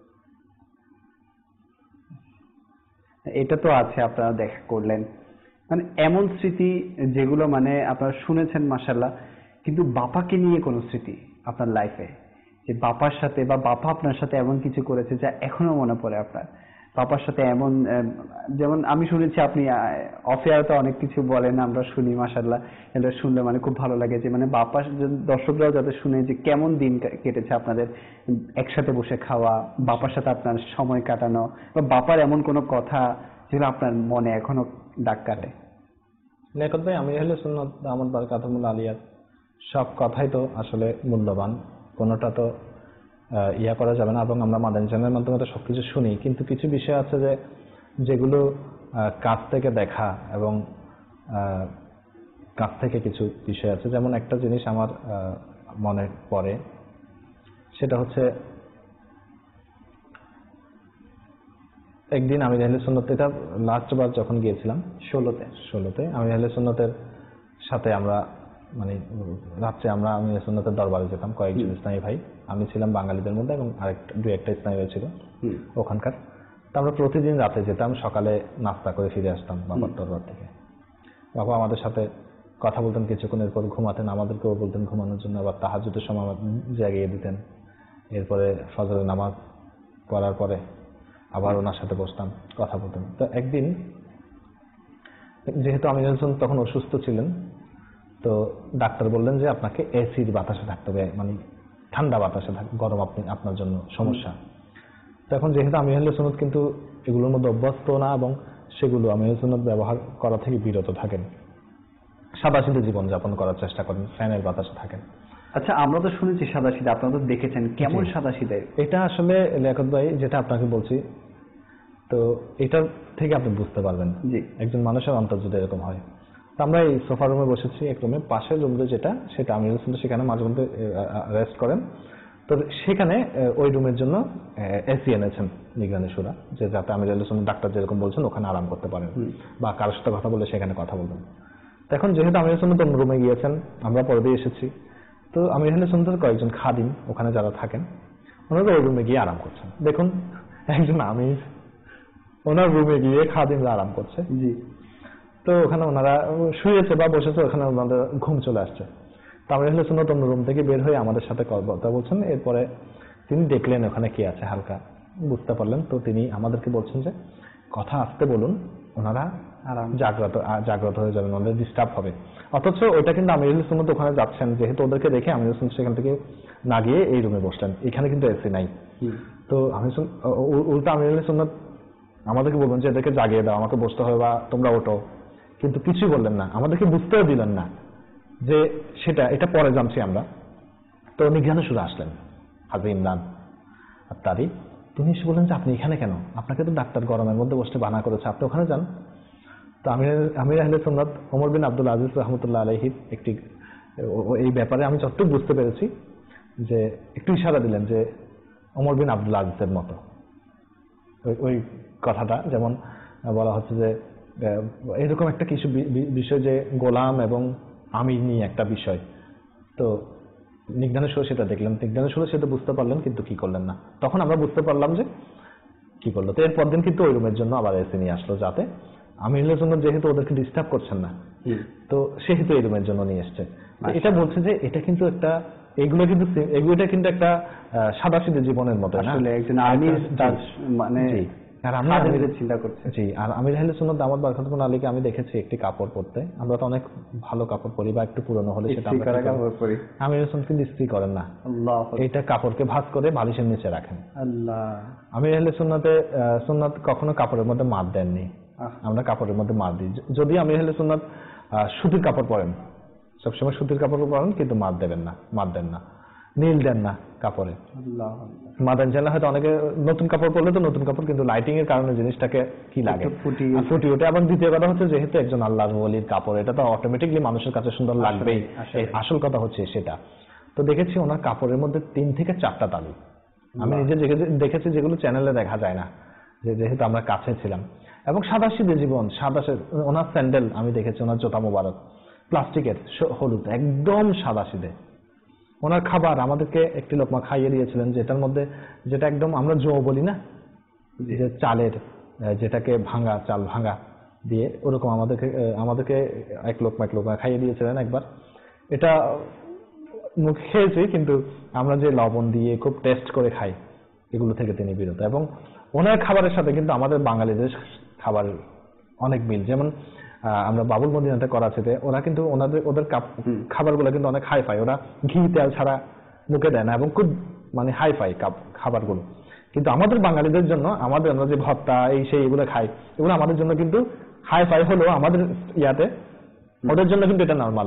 এটা তো আছে, আপনারা দেখা করলেন, মানে এমন স্মৃতি যেগুলো মানে আপনারা শুনেছেন মাশাআল্লাহ, কিন্তু বাপাকে নিয়ে কোনো স্মৃতি আপনার লাইফে, যে বাপার সাথে বা বাপা আপনার সাথে এমন কিছু করেছে যা এখনো মনে পড়ে আপনার, বাবার সাথে এমন, যেমন আমি শুনেছি আপনি অফেয়ারতে অনেক কিছু বলেন, আমরা শুনি মাশাআল্লাহ, এটা শুনলে মানে খুব ভালো লাগে যে মানে বাপার দর্শকরাও যাতে শুনে যে কেমন দিন কেটেছে আপনাদের, একসাথে বসে খাওয়া, বাবার সাথে আপনার সময় কাটানো, বা বাপার এমন কোনো কথা যেগুলো আপনার মনে এখনো দাগ কাটে। লিয়াকত ভাই, আমির আহলে সুন্নাত দামাত বারাকাতুহুল আলিয়াত সব কথাই তো আসলে মূল্যবান, কোনোটা তো ইয়া করা যাবে না। এবং আমরা মাদানী চ্যানেলের মাধ্যমে তো সবকিছু শুনি, কিন্তু কিছু বিষয় আছে যে যেগুলো কাছ থেকে দেখা এবং কাছ থেকে কিছু বিষয় আছে। যেমন একটা জিনিস আমার মনে পড়ে, সেটা হচ্ছে একদিন আমির আহলে সুন্নাত, এটা লাস্ট বার যখন গিয়েছিলাম ষোলোতে ষোলোতে আমির আহলে সুন্নাতের সাথে আমরা মানে রাত্রে আমরা আমির আহলে সুন্নাতের দরবারে যেতাম কয়েকজন ইসলামী ভাই, আমি ছিলাম বাঙালিদের মধ্যে এবং আরেকটা দুই একটা ইসলামী ভাই ছিল ওখানকার। তো আমরা প্রতিদিন রাতে যেতাম, সকালে নাস্তা করে ফিরে আসতাম বাবার দরবার থেকে। বাবা আমাদের সাথে কথা বলতেন কিছুক্ষণ, এরপর ঘুমাতেন, আমাদেরকেও বলতেন ঘুমানোর জন্য, আবার তাহাজ্জুদের সময় জাগিয়ে দিতেন। এরপরে ফজরের নামাজ পড়ার পরে আবার ওনার সাথে বসতাম, কথা বলতাম। তো একদিন যেহেতু আমির আহলে সুন্নাত তখন অসুস্থ ছিলেন, তো ডাক্তার বললেন যে আপনাকে এসির বাতাসে থাকতে হবে, মানে ঠান্ডা বাতাসে থাকবে, গরম আপনি আপনার জন্য সমস্যা। তখন যেহেতু আমির আহলে সুন্নাত কিন্তু এগুলোর মধ্যে অভ্যস্ত না, এবং সেগুলো আমির আহলে সুন্নাত ব্যবহার করা থেকে বিরত থাকেন, সাদাসিধে জীবনযাপন করার চেষ্টা করেন, ফ্যানের বাতাসে থাকেন। আচ্ছা, আমরা তো শুনেছি সাদাসিধে, আপনারা তো দেখেছেন, কেমন সাদাসিধে? এটা আসলে লিয়াকত ভাই যেটা আপনাকে বলছি, তো এটার থেকে আপনি বুঝতে পারবেন জি একজন মানুষের অন্তর যদি এরকম হয়। তো আমরা এই সোফা রুমে বসেছি, এক রুমে, পাশের রুমে যেটা সেটা আমির আহলে সুন্নাত সেখানে মাঝে মধ্যে রেস্ট করেন। তো সেখানে ওই রুমের জন্য এসি এনেছেন নিগরানি শুরা, যে যাতে আমির আহলে সুন্নাত ডাক্তার যেরকম বলছেন ওখানে আরাম করতে পারেন, বা কারোর সাথে কথা বলে সেখানে কথা বলবেন। তো এখন যেহেতু আমির আহলে সুন্নাত অন্য রুমে গিয়েছেন, আমরা পরে দিয়ে এসেছি, তো আমির আহলে সুন্নাতের কয়েকজন খাদিম ওখানে যারা থাকেন, ওনারা ওই রুমে গিয়ে আরাম করছেন। দেখুন, একজন আমির ওনার রুমে গিয়ে খাদিমরা আরাম করছে। জি তো ওখানে ওনারা শুয়েছে বা বসেছে, ওখানে ওনাদের ঘুম চলে আসছে। তো আমির আহলে সুন্নাত অন্য রুম থেকে বের হয়ে আমাদের সাথে কথা বলছেন। এরপরে তিনি দেখলেন ওখানে কি আছে, হালকা বুঝতে পারলেন। তো তিনি আমাদেরকে বলছেন যে কথা আসতে বলুন, ওনারা আরাম জাগ্রত জাগ্রত হয়ে যাবেন, ওনাদের ডিস্টার্ব হবে। অথচ ওইটা কিন্তু আমির আহলে সুন্নাত ওখানে যাচ্ছেন, যেহেতু ওদেরকে দেখে আমির আহলে সুন্নাত সেখান থেকে না গিয়ে এই রুমে বসলেন। এখানে কিন্তু এসি নাই। তো আমি উল্টা আমির আহলে সুন্নাত আমাদেরকে বলবেন যে এদেরকে জাগিয়ে দাও, আমাকে বসতে হবে, বা তোমরা ওঠো, কিন্তু কিছুই বললেন না, আমাদেরকে বুঝতেও দিলেন না যে সেটা, এটা পরে জানছি আমরা। তো নিগরানি শুরা আসলেন, হাজী ইমরান আত্তারি, তিনি এসে বললেন যে আপনি এখানে কেন, আপনাকে তো ডাক্তার গরমের মধ্যে বসতে বানা করেছে, আপনি ওখানে যান। তো আমির আমির আহলে সুন্নাত ওমর বিন আব্দুল আজিজ রহমতুল্লাহ আলাইহির একটি এই ব্যাপারে আমি যতটুকু বুঝতে পেরেছি যে একটু ইশারা দিলেন যে ওমর বিন আব্দুল আজিজের মতো ওই ওই কথাটা, যেমন বলা হচ্ছে যে এরকম একটা কিছু বিষয় যে গোলাম এবং আমির নিয়ে একটা বিষয়। তো নিজ্ঞানেশ্বর সেটা দেখলেন, নিজ্ঞানেশ্বর সেটা বুঝতে পারলেন কিন্তু কি করলেন না। তখন আমরা বুঝতে পারলাম যে কি করলো। তো এরপর দিন কিন্তু ওই রুমের জন্য আবার এসে নিয়ে আসলো, যাতে আমিরের জন্য যেহেতু ওদেরকে ডিস্টার্ব করছেন না, তো সেহেতু এই রুমের জন্য নিয়ে এসছে। এটা বলছে যে এটা কিন্তু একটা এগুলো কিন্তু এগুলোটা কিন্তু একটা সাদাসিধে জীবনের মতো আসলে একজন আমির মানে আর আমি চিন্তা করছি জি। আর আমির আহলে সুন্নাত দামাত বারাকাতুহু আলাইহি আমি দেখেছি একটি কাপড় পরতে, আমরা তো অনেক ভালো কাপড় পরি বা একটু পুরনো হলে সেটা আমরা কাপড় পরি, আমির সুন্নাত কিন্তু ইস্ত্রি করেন না। আল্লাহ, এটা কাপড়কে ভাঁজ করে বালিশের নিচে রাখেন। আল্লাহ, আমির আহলে সুন্নাতে সুন্নাত কখনো কাপড়ের মধ্যে মার দেননি, আমরা কাপড়ের মধ্যে মার দিই। যদি আমির আহলে সুন্নাত সুতির কাপড় পরেন, সবসময় সুতির কাপড় পরেন, কিন্তু মার দেবেন না, মার দেন না, নীল দেন না কাপড়ে। মাদান জানলে হয়তো অনেকে নতুন কাপড় পরলে তো নতুন কাপড়, কিন্তু লাইটিং এর কারণে জিনিসটাকে কি লাগে ফুটি ওঠে। এবং দ্বিতীয় কথা হচ্ছে যেহেতু একজন আল্লাহর ওলির কাপড়, এটা তো অটোমেটিকলি মানুষের কাছে সুন্দর লাগবেই, আসল কথা হচ্ছে সেটা। তো দেখেছি ওনার কাপড়ের মধ্যে তিন থেকে চারটা তালু, আমি নিজে দেখেছি যেগুলো চ্যানেলে দেখা যায় না, যে যেহেতু আমরা কাছে ছিলাম। এবং সাদা সিধে জীবন, সাদা ওনার স্যান্ডেল আমি দেখেছি, ওনার জোতা মোবারক প্লাস্টিকের হলুদ, একদম সাদা সিধে। ওনার খাবার আমাদেরকে একটি লোকমা খাইয়ে দিয়েছিলেন, যেটার মধ্যে যেটা একদম আমরা জো বলি না, যে চালের যেটাকে ভাঙা চাল ভাঙা দিয়ে ওরকম আমাদেরকে আমাদেরকে এক লোকমা এক লোকমা খাইয়ে দিয়েছিলেন একবার। এটা মুখে খেয়েছি, কিন্তু আমরা যে লবণ দিয়ে খুব টেস্ট করে খাই এগুলো থেকে তিনি বিরত। এবং ওনার খাবারের সাথে কিন্তু আমাদের বাঙালিদের খাবার অনেক মিল। যেমন আমরা বাবুল মদিনাতে করাচিতে, ওরা কিন্তু ওনাদের ওদের খাবারগুলো কিন্তু অনেক হাই ফাই, ওরা ঘি তেল ছাড়া মুখে দেয় না এবং খুব মানে হাই ফাই খাবারগুলো। কিন্তু আমাদের বাঙালিদের জন্য আমাদের আমরা যে ভর্তা এই সেই এগুলো খাই, এগুলো আমাদের জন্য কিন্তু হাই ফাই হলেও আমাদের ইয়াতে ওদের জন্য কিন্তু এটা নর্মাল।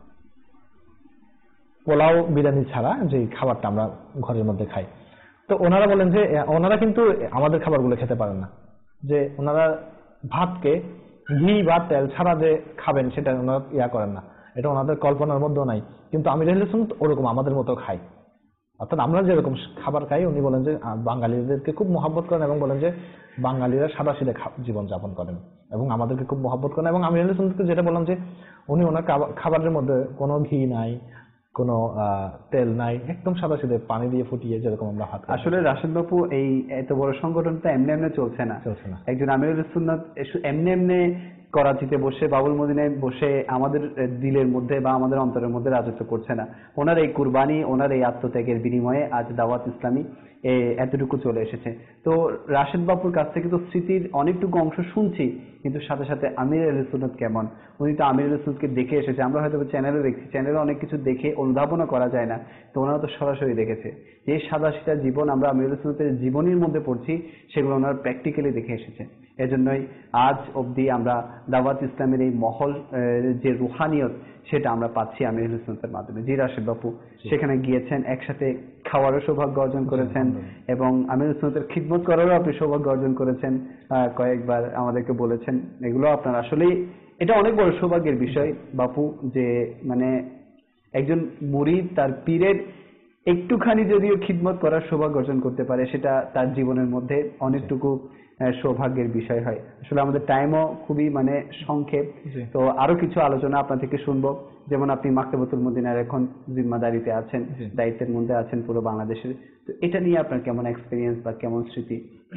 পোলাও বিরিয়ানি ছাড়া যে খাবারটা আমরা ঘরের মধ্যে খাই, তো ওনারা বলেন যে ওনারা কিন্তু আমাদের খাবারগুলো খেতে পারেন না, যে ওনারা ভাতকে ঘি বা তেল ছাড়া যে খাবেন সেটা ওনারা ইয়া করেন না, এটা ওনাদের কল্পনার মধ্যেও নাই। কিন্তু আমির আহলে সুন্নাত ওরকম আমাদের মতো খাই, অর্থাৎ আমরা যেরকম খাবার খাই উনি বলেন যে বাঙালিদেরকে খুব মহব্বত করেন এবং বলেন যে বাঙালিরা সাদা সিধে জীবন যাপন করেন এবং আমাদেরকে খুব মহব্বত করেন। এবং আমির আহলে সুন্নাতকে যেটা বললাম যে উনি ওনার খাবারের মধ্যে কোনো ঘি নাই, কোনো তেল নাই, একদম সাদা সিধে পানি দিয়ে ফুটিয়ে যেরকম আমরা ভাত। আসলে রাশেদ বাপু এই এত বড় সংগঠনটা এমনি এমনি চলছে না, চলছে না। একজন আমির আহলে সুন্নাত এমনি এমনি করাচিতে বসে বাবুল মদিনায় বসে আমাদের দিলের মধ্যে বা আমাদের অন্তরের মধ্যে রাজত্ব করছে না। ওনার এই কুরবানি, ওনার এই আত্মত্যাগের বিনিময়ে আজ দাওয়াত ইসলামী এতটুকু চলে এসেছে। তো রাশেদ বাপুর কাছ থেকে তো স্মৃতির অনেকটুকু অংশ শুনছি, কিন্তু সাথে সাথে আমির আহলে সুন্নাত কেমন, উনি তো আমির আহলে সুন্নাতকে দেখে এসেছে। আমরা হয়তো চ্যানেলে দেখছি, চ্যানেলে অনেক কিছু দেখে অনুধাবনও করা যায় না, তো ওনারা তো সরাসরি দেখেছে। যে সাদাসিধা জীবন আমরা আমির আহলে সুন্নাতের জীবনের মধ্যে পড়ছি, সেগুলো ওনারা প্র্যাকটিক্যালি দেখে এসেছে। এজন্যই আজ অবধি আমরা দাওয়াত ইসলামের এই মহল যে রুহানিয়ত সেটা আমরা পাচ্ছি আমির আহলে সুন্নাতের মাধ্যমে। জি রাশেদ বাপু সেখানে গিয়েছেন, একসাথে খাওয়ারও সৌভাগ্য অর্জন করেছেন এবং আমির আহলে সুন্নাতের খিদমত করারও আপনি সৌভাগ্য অর্জন করেছেন, কয়েকবার আমাদেরকে বলেছেন। এগুলো আপনার আসলেই এটা অনেক বড় সৌভাগ্যের বিষয় বাপু, যে মানে একজন মুরিদ তার পীরের একটুখানি যদিও খিদমত করার সৌভাগ্য অর্জন করতে পারে, সেটা তার জীবনের মধ্যে অনেকটুকু সৌভাগ্যের বিষয় হয়। আসলে আমাদের টাইমও খুবই মানে সংক্ষেপ, তো আরো কিছু আলোচনা আপনার থেকে শুনবো। যেমন আপনি মাকতাবাতুল মদিনার এখন জিম্মাদারিতে আছেন, দায়িত্বের মধ্যে আছেন পুরো বাংলাদেশের, তো এটা নিয়ে আপনার কেমন এক্সপিরিয়েন্স বা কেমন স্মৃতি?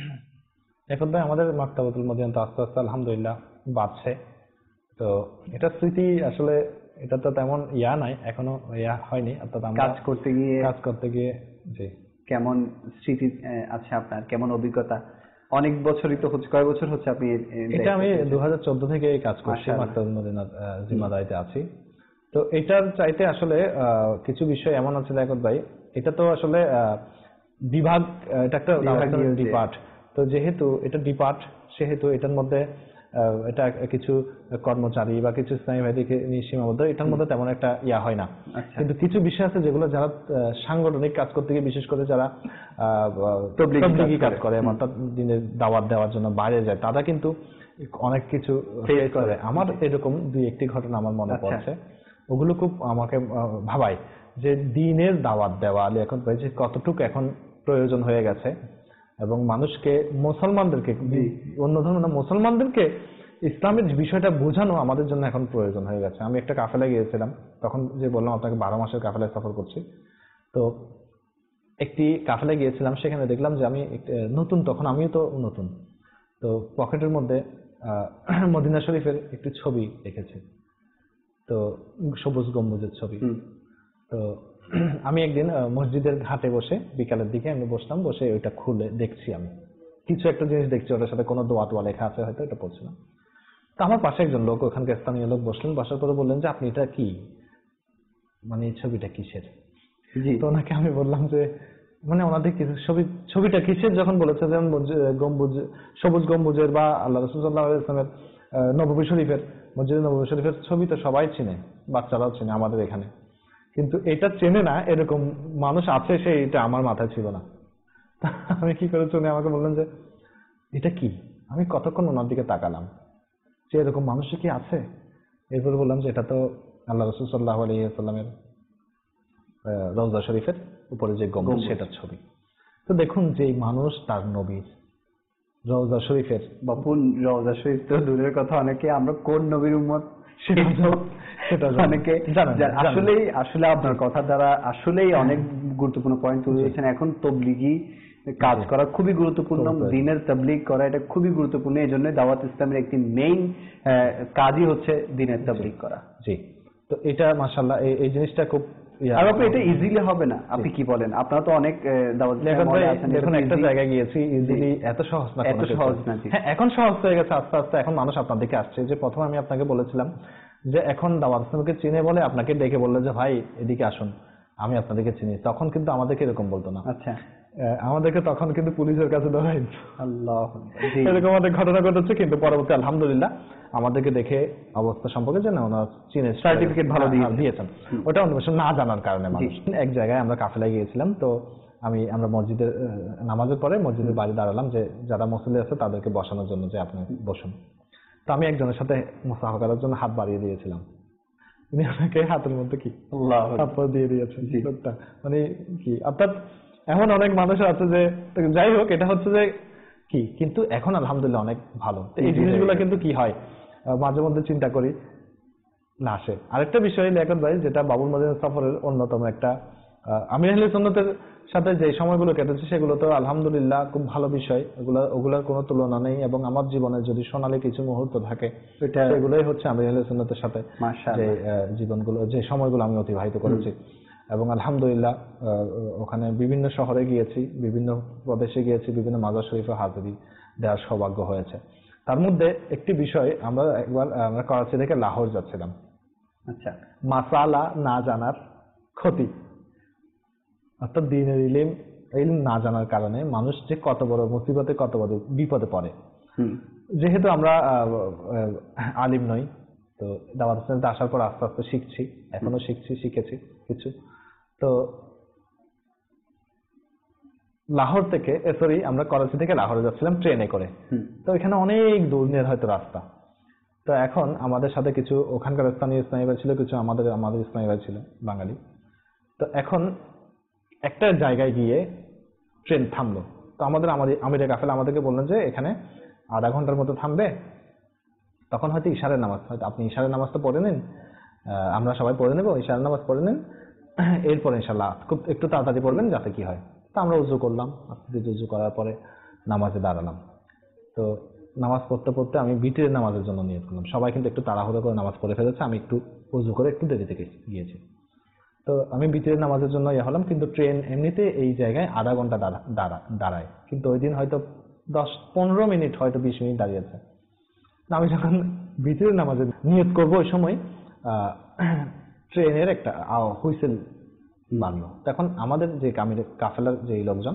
এখন ভাই আমাদের মাকতাবাতুল মদিনা তো আস্তে আস্তে আলহামদুলিল্লাহ বাড়ছে, তো এটা স্মৃতি আসলে এটা তো তেমন ইয়া নাই, এখনো ইয়া হয়নি। অর্থাৎ কাজ করতে গিয়ে কাজ করতে গিয়ে জি কেমন স্মৃতি আছে আপনার, কেমন অভিজ্ঞতা? অনেক বছরই তো হচ্ছে, কয় বছর হচ্ছে আপনি? এটা আমি দু হাজার চোদ্দ থেকে এই কাজ করছি, মাকতাবুল মদিনার জিম্মাদারিতে আছি। তো এটার চাইতে আসলে কিছু বিষয় এমন আছে দেখত ভাই, এটা তো আসলে বিভাগ, এটা একটা ডিপার্ট, তো যেহেতু এটা ডিপার্ট সেহেতু এটার মধ্যে আহ, এটা কিছু কর্মচারী বা কিছু ইসলামী ভাইদেরকে নিয়ে সীমাবদ্ধ, এটার মধ্যে তেমন একটা ইয়া হয় না। আচ্ছা। কিন্তু কিছু বিষয় আছে যেগুলো যারা আহ, সাংগঠনিক কাজ করতে গিয়ে, বিশেষ করে যারা আহ, তবলিগি কাজ তবলিগি কাজ করে, করে, হুম। অর্থাৎ দিনের দাওয়াত দেওয়ার জন্য বাইরে যায়, তারা কিন্তু অনেক কিছু Face face করে। করে। আমার এরকম দুই একটি ঘটনা আমার মনে আচ্ছা। পড়ছে, ওগুলো খুব আমাকে আহ, ভাবায় যে দিনের দাওয়াত দেওয়া এখন যে কতটুকু এখন প্রয়োজন হয়ে গেছে, এবং মানুষকে, মুসলমানদেরকে, অন্য ধর্ম না, মুসলমানদেরকে ইসলামের বিষয়টা বোঝানো আমাদের জন্য এখন প্রয়োজন হয়ে গেছে। আমি একটা কাফেলায় গিয়েছিলাম, তখন যে বললাম আপনাকে বারো মাসের কাফেলায় সফর করছি, তো একটি কাফেলায় গিয়েছিলাম, সেখানে দেখলাম যে আমি এক- আহ, নতুন, তখন আমিও তো নতুন, তো পকেটের মধ্যে আহ, মদিনা শরীফের একটি ছবি রেখেছে, তো সবুজ গম্বুজের ছবি। হুম। তো আমি একদিন আহ, মসজিদের ঘাটে বসে বিকালের দিকে আমি বসলাম, বসে ওইটা খুলে দেখছি, আমি কিছু একটা জিনিস দেখছি, ওটার সাথে কোনো দোয়া টোয়া লেখা আছে হয়তো, এটা পড়ছিলাম। তো আমার পাশে একজন লোক, ওখানকার স্থানীয় লোক বসলেন, বসার পরে বললেন যে আপনি এটা কি, মানে এই ছবিটা কিসের? জি। তো ওনাকে আমি বললাম যে মানে ওনাদের কিছু ছবি, ছবিটা কিসের যখন বলেছে, যেমন মসজি- গম্বুজ, সবুজ গম্বুজের বা আল্লাহ রাসূল সাল্লাল্লাহু আলাইহি ওয়াসাল্লামের আহ, নববী শরীফের, মসজিদ নববী শরীফের ছবি তো সবাই চিনে, বাচ্চারাও চিনে আমাদের এখানে, কিন্তু এটা চেনে না এরকম মানুষ আছে, সে এটা আমার মাথায় ছিল না। তা আমি কি করেছি, উনি আমাকে বললেন যে এটা কি? আমি কতক্ষণ ওনার দিকে তাকালাম যে এরকম মানুষ কি আছে। এরপরে বললাম যে এটা তো আল্লাহ রাসূল সাল্লাল্লাহু আলাইহি ওয়াসাল্লামের আহ, রওজা শরীফের উপরে যে গম্বুজ, গম্বুজ। সেটার ছবি। তো দেখুন যে এই মানুষ তার নবীর রওজা শরীফের, বাপুন রওজা শরীফ তো দূরের কথা, অনেকে আমরা কোন নবীর উম্মত সেটা সেটা জানেন। অনেকে জানেন না, যার- জানেন না। আসলেই আসলে আপনার কথা দ্বারা আসলেই অনেক গুরুত্বপূর্ণ পয়েন্ট তুলে ধরেছেন। এখন তবলিগি কাজ জি। করা খুবই গুরুত্বপূর্ণ, খুবই প্রয়োজন। দিনের তাবলীগ করা এটা খুবই গুরুত্বপূর্ণ। এই জন্য দাওয়াত ইসলামের একটি মেইন কাজই হচ্ছে দিনের তাবলীগ করা। জি। তো এটা মাশাআল্লাহ এই এই জিনিসটা খুব ইয়া। আর আপনি এটা ইজিলি হবে না, আপনি কি বলেন? আপনারা তো অনেক আহ, দাওয়াত দেখুন ইসলাম ভাই, ওয়ালা আছেন, এটা দেখুন তো একটা easy- জায়গায় গিয়েছি, ইজিলি এত সহজ না, এত কোনো কিছু। সহজ না, জি। হ্যাঁ, এখন সহজ হয়ে গেছে আস্তে আস্তে। এখন মানুষ আপনার দিকে আসছে, যে প্রথমে আমি আপনাকে বলেছিলাম যে এখন দাওয়াত ইসলামকে চিনে বলে আপনাকে ডেকে বললো যে ভাই এদিকে আসুন, আমি আপনাদেরকে চিনি, তখন কিন্তু আমাদেরকে এরকম বলতো না। আচ্ছা। আহ, আমাদেরকে তখন কিন্তু পুলিশের কাছে ধরাই দিত। আল্লাহ, জি। এরকম অনেক ঘটনা ঘটেছে, কিন্তু পরবর্তী আলহামদুলিল্লাহ আমাদেরকে দেখে অবস্থা সম্পর্কে যে না ওনার চিনে, Certificate ভালো দিয়ে দিয়েছেন। ওটা অন্য বিষয়, না জানার কারণে মানুষ। এক জায়গায় আমরা কাফেলায় গিয়েছিলাম, তো আমি আমরা মসজিদের আহ, নামাজের পরে মসজিদের বাইরে দাঁড়ালাম, যে যারা মুসল্লি আছে তাদেরকে বসানোর জন্য, যে আপনি বসুন। তো আমি একজনের সাথে মুসাফা করার জন্য হাত বাড়িয়ে দিয়েছিলাম, উনি আমাকে হাতের মধ্যে কি আল্লাহ, থাপ্পড় দিয়ে দিয়েছেন। জি। লোকটা মানে কি, অর্থাৎ এমন অনেক মানুষ আছে যে, যাই হোক এটা হচ্ছে যে কি, কিন্তু এখন আলহামদুলিল্লাহ অনেক ভালো। তো এই জি, জিনিসগুলো জি। কিন্তু কি হয়, আহ, মাঝে মধ্যে চিন্তা করি না আসে। আরেকটা বিষয় লিয়াকত ভাই, যেটা বাবুল মদিনা সফরের অন্যতম একটা, আহ, আমি আহলে সুন্নতের সাথে যে সময়গুলো কেটেছে সেগুলো তো আলহামদুলিল্লাহ খুব ভালো বিষয়, ওগুলো ওগুলোর কোনো তুলনা নেই। এবং আমার জীবনে যদি সোনালী কিছু মুহূর্ত থাকে, এটা- সেগুলোই হচ্ছে আমি আহলে সুন্নতের সাথে মাশাআল্লাহ। যে আহ, জীবনগুলো, যে সময়গুলো আমি অতিবাহিত করেছি। এবং আলহামদুলিল্লাহ আহ, ওখানে বিভিন্ন শহরে গিয়েছি, বিভিন্ন প্রদেশে গিয়েছি, বিভিন্ন মাজার শরীফে হাজিরি দেওয়ার সৌভাগ্য হয়েছে। তার মধ্যে একটি বিষয়, আমরা একবার আহ, আমরা করাচি থেকে লাহোর যাচ্ছিলাম। আচ্ছা। মাসালা না জানার ক্ষতি, অর্থাৎ দিনের ইলম ইলম না জানার কারণে মানুষ যে কত বড় মুসিবতে, কত বড় বিপদে পড়ে। হুম। যেহেতু আমরা আহ, আহ, আলিম নই, তো দাওয়াত ইসলামে আসার পর আস্তে আস্তে শিখছি, এখনো শিখছি, শিখেছি কিছু। তো লাহোর থেকে, সরি আমরা করাচি থেকে লাহোরে যাচ্ছিলাম ট্রেনে করে। হুম। তো এখানে অনেক দূরের হয়তো রাস্তা। তো এখন আমাদের সাথে কিছু ওখানকার স্থানীয় ইসলামী ভাই ছিল, কিছু আমাদের আমাদের ইসলামী ভাই ছিল বাঙালি। তো এখন একটা জায়গায় গিয়ে ট্রেন থামলো, তো আমাদের আমাদের আমিরের কাফেলা আমাদেরকে বললেন যে এখানে আধা ঘন্টার মতো থামবে। তখন হয়তো ইশারের নামাজ, হয়তো আপনি ইশারের নামাজটা পড়ে নিন, আহ, আমরা সবাই পড়ে নেবো, ইশারের নামাজ পড়ে নিন, এরপর ইনশাল্লাহ খুব একটু তাড়াতাড়ি পড়বেন যাতে কি হয়। তো আমরা উজু করলাম, আস্তে উজু করার পরে নামাজে দাঁড়ালাম। তো নামাজ পড়তে পড়তে আমি বিটিরের নামাজের জন্য নিয়ত করলাম। সবাই কিন্তু একটু তাড়াহুড়ো করে নামাজ পড়ে ফেলেছে, আমি একটু উজু করে একটু দেরি থেকে গিয়েছি। তো আমি বিটিরের নামাজের জন্য ইয়ে হলাম, কিন্তু ট্রেন এমনিতে এই জায়গায় আধা ঘন্টা দাঁড়া দাঁড়া দাঁড়ায় কিন্তু ওই দিন হয়তো দশ পনেরো মিনিট হয়তো বিশ মিনিট দাঁড়িয়েছে। আমি যখন বিটিরের নামাজে নিয়ত করবো ওই সময় আহ ট্রেনের একটা হুইসেল মারলো। তখন আমাদের যে কামির কাফেলার যে লোকজন,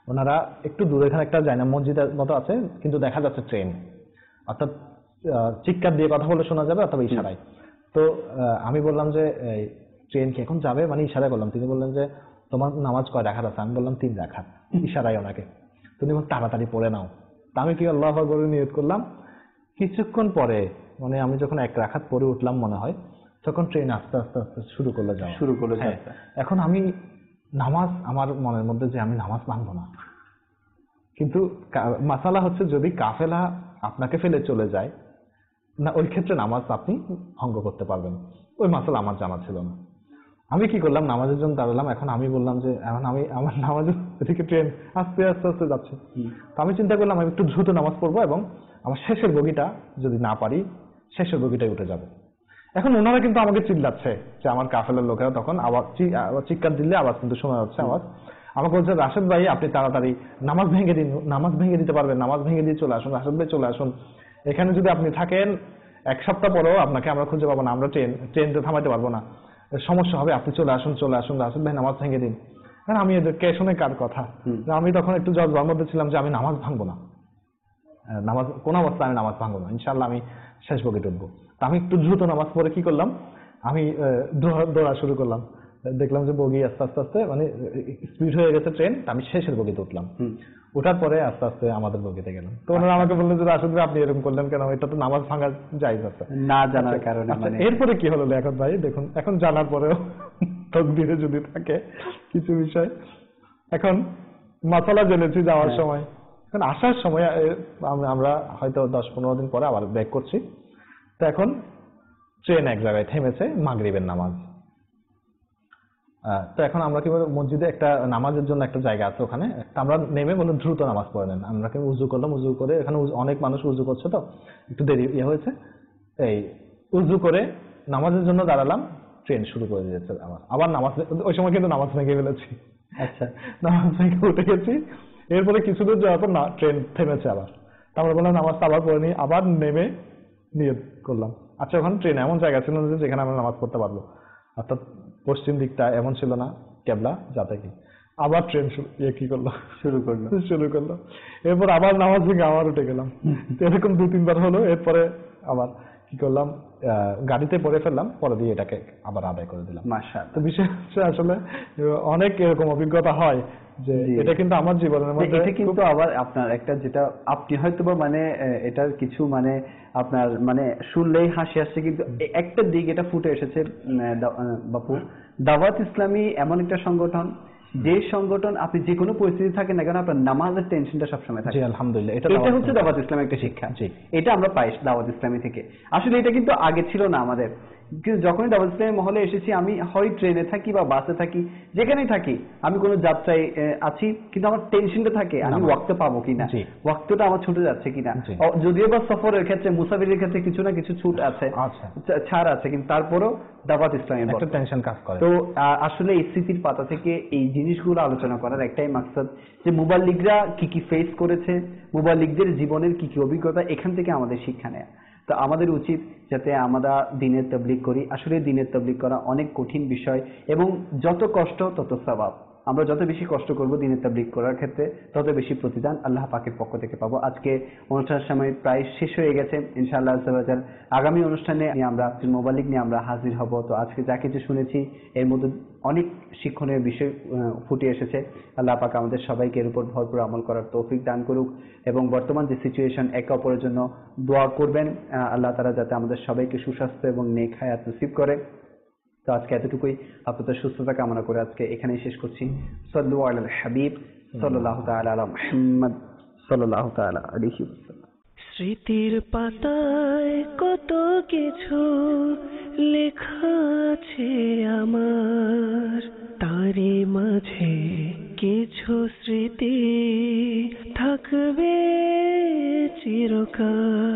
ওনারা একটু দূরে এখানে একটা জায়না মসজিদের মতো আছে, কিন্তু দেখা যাচ্ছে ট্রেন, অর্থাৎ আহ, চিৎকার দিয়ে কথা বলে শোনা যাবে অথবা ইশারায়। তো আহ, আমি বললাম যে এই, ট্রেন কি এখন যাবে, মানে ইশারায় বললাম। তিনি বললেন যে তোমার নামাজ কয় রাখাত আছে? আমি বললাম তিন রাখাত, ইশারায় ওনাকে। তিনি বললেন তাড়াতাড়ি পড়ে নাও। তা আমি কি আল্লাহু আকবার বলে নিয়ত করলাম। কিছুক্ষণ পরে মানে আমি যখন এক রাখাত পরে উঠলাম মনে হয়, তখন ট্রেন আস্তে আস্তে আস্তে শুরু করলো যাওয়া শুরু করলো হ্যাঁ। যাত্রা। এখন আমি নামাজ, আমার মনের মধ্যে যে আমি নামাজ ভাঙবো না, কিন্তু কা- মাসালা হচ্ছে যদি কাফেলা আপনাকে ফেলে চলে যায় না, ওই ক্ষেত্রে নামাজ আপনি ভঙ্গ করতে পারবেন। ওই মাসালা আমার জানা ছিল না। আমি কি করলাম, নামাজের জন্য দাঁড়ালাম। এখন আমি বললাম যে এখন আমি আমার নামাজের এদিকে ট্রেন আস্তে আস্তে আস্তে যাচ্ছে। তো আমি চিন্তা করলাম আমি একটু দ্রুত নামাজ পড়বো এবং আমার শেষের বগিটা যদি না পারি, শেষের বগিটাই উঠে যাবে। এখন ওনারা কিন্তু আমাকে চিল্লাচ্ছে যে আমার কাফেলার লোকেরা, তখন আবার চি- আবার চিৎকার দিলে আওয়াজ কিন্তু শোনা যাচ্ছে আওয়াজ। আমাকে বলছে রাশেদ ভাই আপনি তাড়াতাড়ি নামাজ ভেঙে দিন, নামাজ ভেঙে দিতে পারবেন, নামাজ ভেঙে দিয়ে চলে আসুন, রাশেদ ভাই চলে আসুন। এখানে যদি আপনি থাকেন এক সপ্তাহ পরেও আপনাকে আমরা খুঁজে পাবো না, আমরা ট্রেন ট্রেনটা থামাইতে পারবো না, সমস্যা হবে, আপনি চলে আসুন চলে আসুন রাশেদ ভাই নামাজ ভেঙে দিন। কারণ আমি এদেরকে শুনে কার কথা, আমি তখন একটু জজবার মধ্যে ছিলাম যে আমি নামাজ ভাঙবো না, আহ, নামাজ কোন অবস্থায় আমি নামাজ ভাঙবো না, ইনশাল্লাহ আমি শেষ বগিতে উঠবো। তা আমি একটু দ্রুত নামাজ পড়ে কি করলাম, আমি আহ, দৌড়া দৌড়া শুরু করলাম। দেখলাম যে বগি আস্তে আস্তে আস্তে মানে স্পিড হয়ে গেছে ট্রেন, তা আমি শেষের বগিতে উঠলাম। ওঠার পরে আস্তে আস্তে আমাদের বগিতে গেলাম। তো ওনারা আমাকে বললেন যে রাশেদ ভাই আপনি এরকম করলেন কেন, এটা তো নামাজ ভাঙা জায়েজ আছে। না জানার আচ্ছা, কারণে আচ্ছা, মানে এরপরে কি হলো এখন ভাই দেখুন, এখন জানার পরেও তকদিরে যদি থাকে কিছু বিষয়, এখন মাসালা জেনেছি যাওয়ার হ্যাঁ। সময়। এখন আসার সময় এ, আম- আমরা হয়তো দশ পনেরো দিন পরে আবার ব্যাক করছি। তো এখন ট্রেন এক জায়গায় থেমেছে, মাগরিবের নামাজ। আহ, তো এখন আমরা কি বলবো, মসজিদে একটা নামাজের জন্য একটা জায়গা আছে ওখানে। তো আমরা নেমে বললাম দ্রুত নামাজ পড়ে নেন। আমরা কি উজু করলাম, উজু করে এখানে উজু- অনেক মানুষ উজু করছে, তো একটু দেরি ইয়ে হয়েছে। এই উজু করে নামাজের জন্য দাঁড়ালাম, ট্রেন শুরু করে দিয়েছে আবার আবার নামাজ। ওই সময় কিন্তু নামাজ ভেঙে ফেলেছি। আচ্ছা নামাজ ভেঙে উঠে গেছি। এরপরে কিছু দূর যাওয়ার পর না ট্রেন থেমেছে আবার। তো আমরা বললাম নামাজটা আবার পড়ে নিই, আবার নেমে নিয়ত করলাম। আচ্ছা ওখানে ট্রেন এমন জায়গা ছিল না যে যেখানে আমরা নামাজ পড়তে পারবো, অর্থাৎ পশ্চিম দিকটা এমন ছিল না কেবলা, যাতে কি আবার ট্রেন ইয়ে কি করলো, শুরু করলো। শুরু করলো। এরপর আবার নামাজ ভেঙে আবার উঠে গেলাম। তো এরকম দু তিনবার হলো। এরপরে আবার কি করলাম, আহ, গাড়িতে পড়ে ফেললাম, পরে দিয়ে এটাকে আবার আদায় করে দিলাম। মাশাআল্লাহ। তো বিশেষ হচ্ছে আসলে আহ, অনেক এরকম অভিজ্ঞতা হয় যে জি। এটা কিন্তু আমার জীবনের মধ্যে এটা কিন্তু খুব- আবার আপনার একটা যেটা আপনি হয়তো বা মানে আহ, এটার কিছু মানে আপনার মানে শুনলেই হাসি আসছে, কিন্তু এ- একটা দিক এটা ফুটে এসেছে উম, দা- আহ, বাপু, দাওয়াত ইসলামী এমন একটা সংগঠন, যে সংগঠন আপনি যে কোনো পরিস্থিতি থাকেন না কেন আপনার নামাজের টেনশনটা সবসময় থাকে। জি আলহামদুলিল্লাহ, এটা এটা দাওয়াত হচ্ছে ইসলাম। দাওয়াত ইসলামের একটা শিক্ষা। জি। এটা আমরা পাই দাওয়াত ইসলামী থেকে। আসলে এটা কিন্তু আগে ছিল না আমাদের, কিন্তু যখনই দাওয়াত ইসলামী মহলে এসেছি, আমি হয় ট্রেনে থাকি বা বাসে থাকি, যেখানেই থাকি, আমি কোনো যাত্রায় আহ, আছি, কিন্তু আমার টেনশনটা থাকে আমি নামাজ। ওয়াক্ত পাবো কিনা, জি। ওয়াক্তটা আমার ছুটে যাচ্ছে কিনা। জি। ও, যদিও বা সফরের ক্ষেত্রে মুসাফিরের ক্ষেত্রে কিছু না কিছু ছুট আছে, আচ্ছা। ছা- ছাড় আছে, কিন্তু তারপরেও দাওয়াত ইসলামের একটা বরকত। টেনশন কাজ করে। তো আহ, আসলে এই স্মৃতির পাতা থেকে এই জিনিসগুলো আলোচনা করার একটাই মাকসাদ, যে মুবাল্লিগরা কি কি ফেস করেছে, মুবাল্লিগদের জীবনের কি কি অভিজ্ঞতা, এখান থেকে আমাদের শিক্ষা নেয়া। তো আমাদের উচিত যাতে আমরা দিনের তাবলীগ করি। আসলে দিনের তাবলীগ করা অনেক কঠিন বিষয়, এবং যত কষ্ট তত সওয়াব। আমরা যত বেশি কষ্ট করব দিনের তাবলীগ করার ক্ষেত্রে, তত বেশি প্রতিদান আল্লাহ পাকের পক্ষ থেকে পাবো। আজকে অনুষ্ঠানের সময় প্রায় শেষ হয়ে গেছে। ইনশাআল্লাহ আজ্জা ওয়া জাল আগামী অনুষ্ঠানে নিয়ে আমরা মুবাল্লিগ নিয়ে আমরা হাজির হব। তো আজকে যা কিছু শুনেছি এর মধ্যে অনেক শিক্ষণীয় বিষয় আহ, ফুটে এসেছে। আল্লাহ পাক আমাদের সবাইকে এর উপর ভরপুর আমল করার তৌফিক দান করুক, এবং বর্তমান যে সিচুয়েশন, একে অপরের জন্য দোয়া করবেন, আহ, আল্লাহ তাআলা যাতে আমাদের সবাইকে সুস্বাস্থ্য এবং নেক হায়াত নসিব করে। তো আজকে এতটুকুই, আপনাদের সুস্থতা কামনা করে আজকে এখানেই শেষ করছি। সাল্লু আলাল হাবিব সাল্লাল্লাহু তাআলা আলা মুহাম্মদ সাল্লাল্লাহু তাআলা আলাইহি ওয়াসাল্লাম। স্মৃতির পাতায় কত কিছু লেখা আছে আমার, তারই মাঝে কিছু স্মৃতি থাকবে চিরকাল।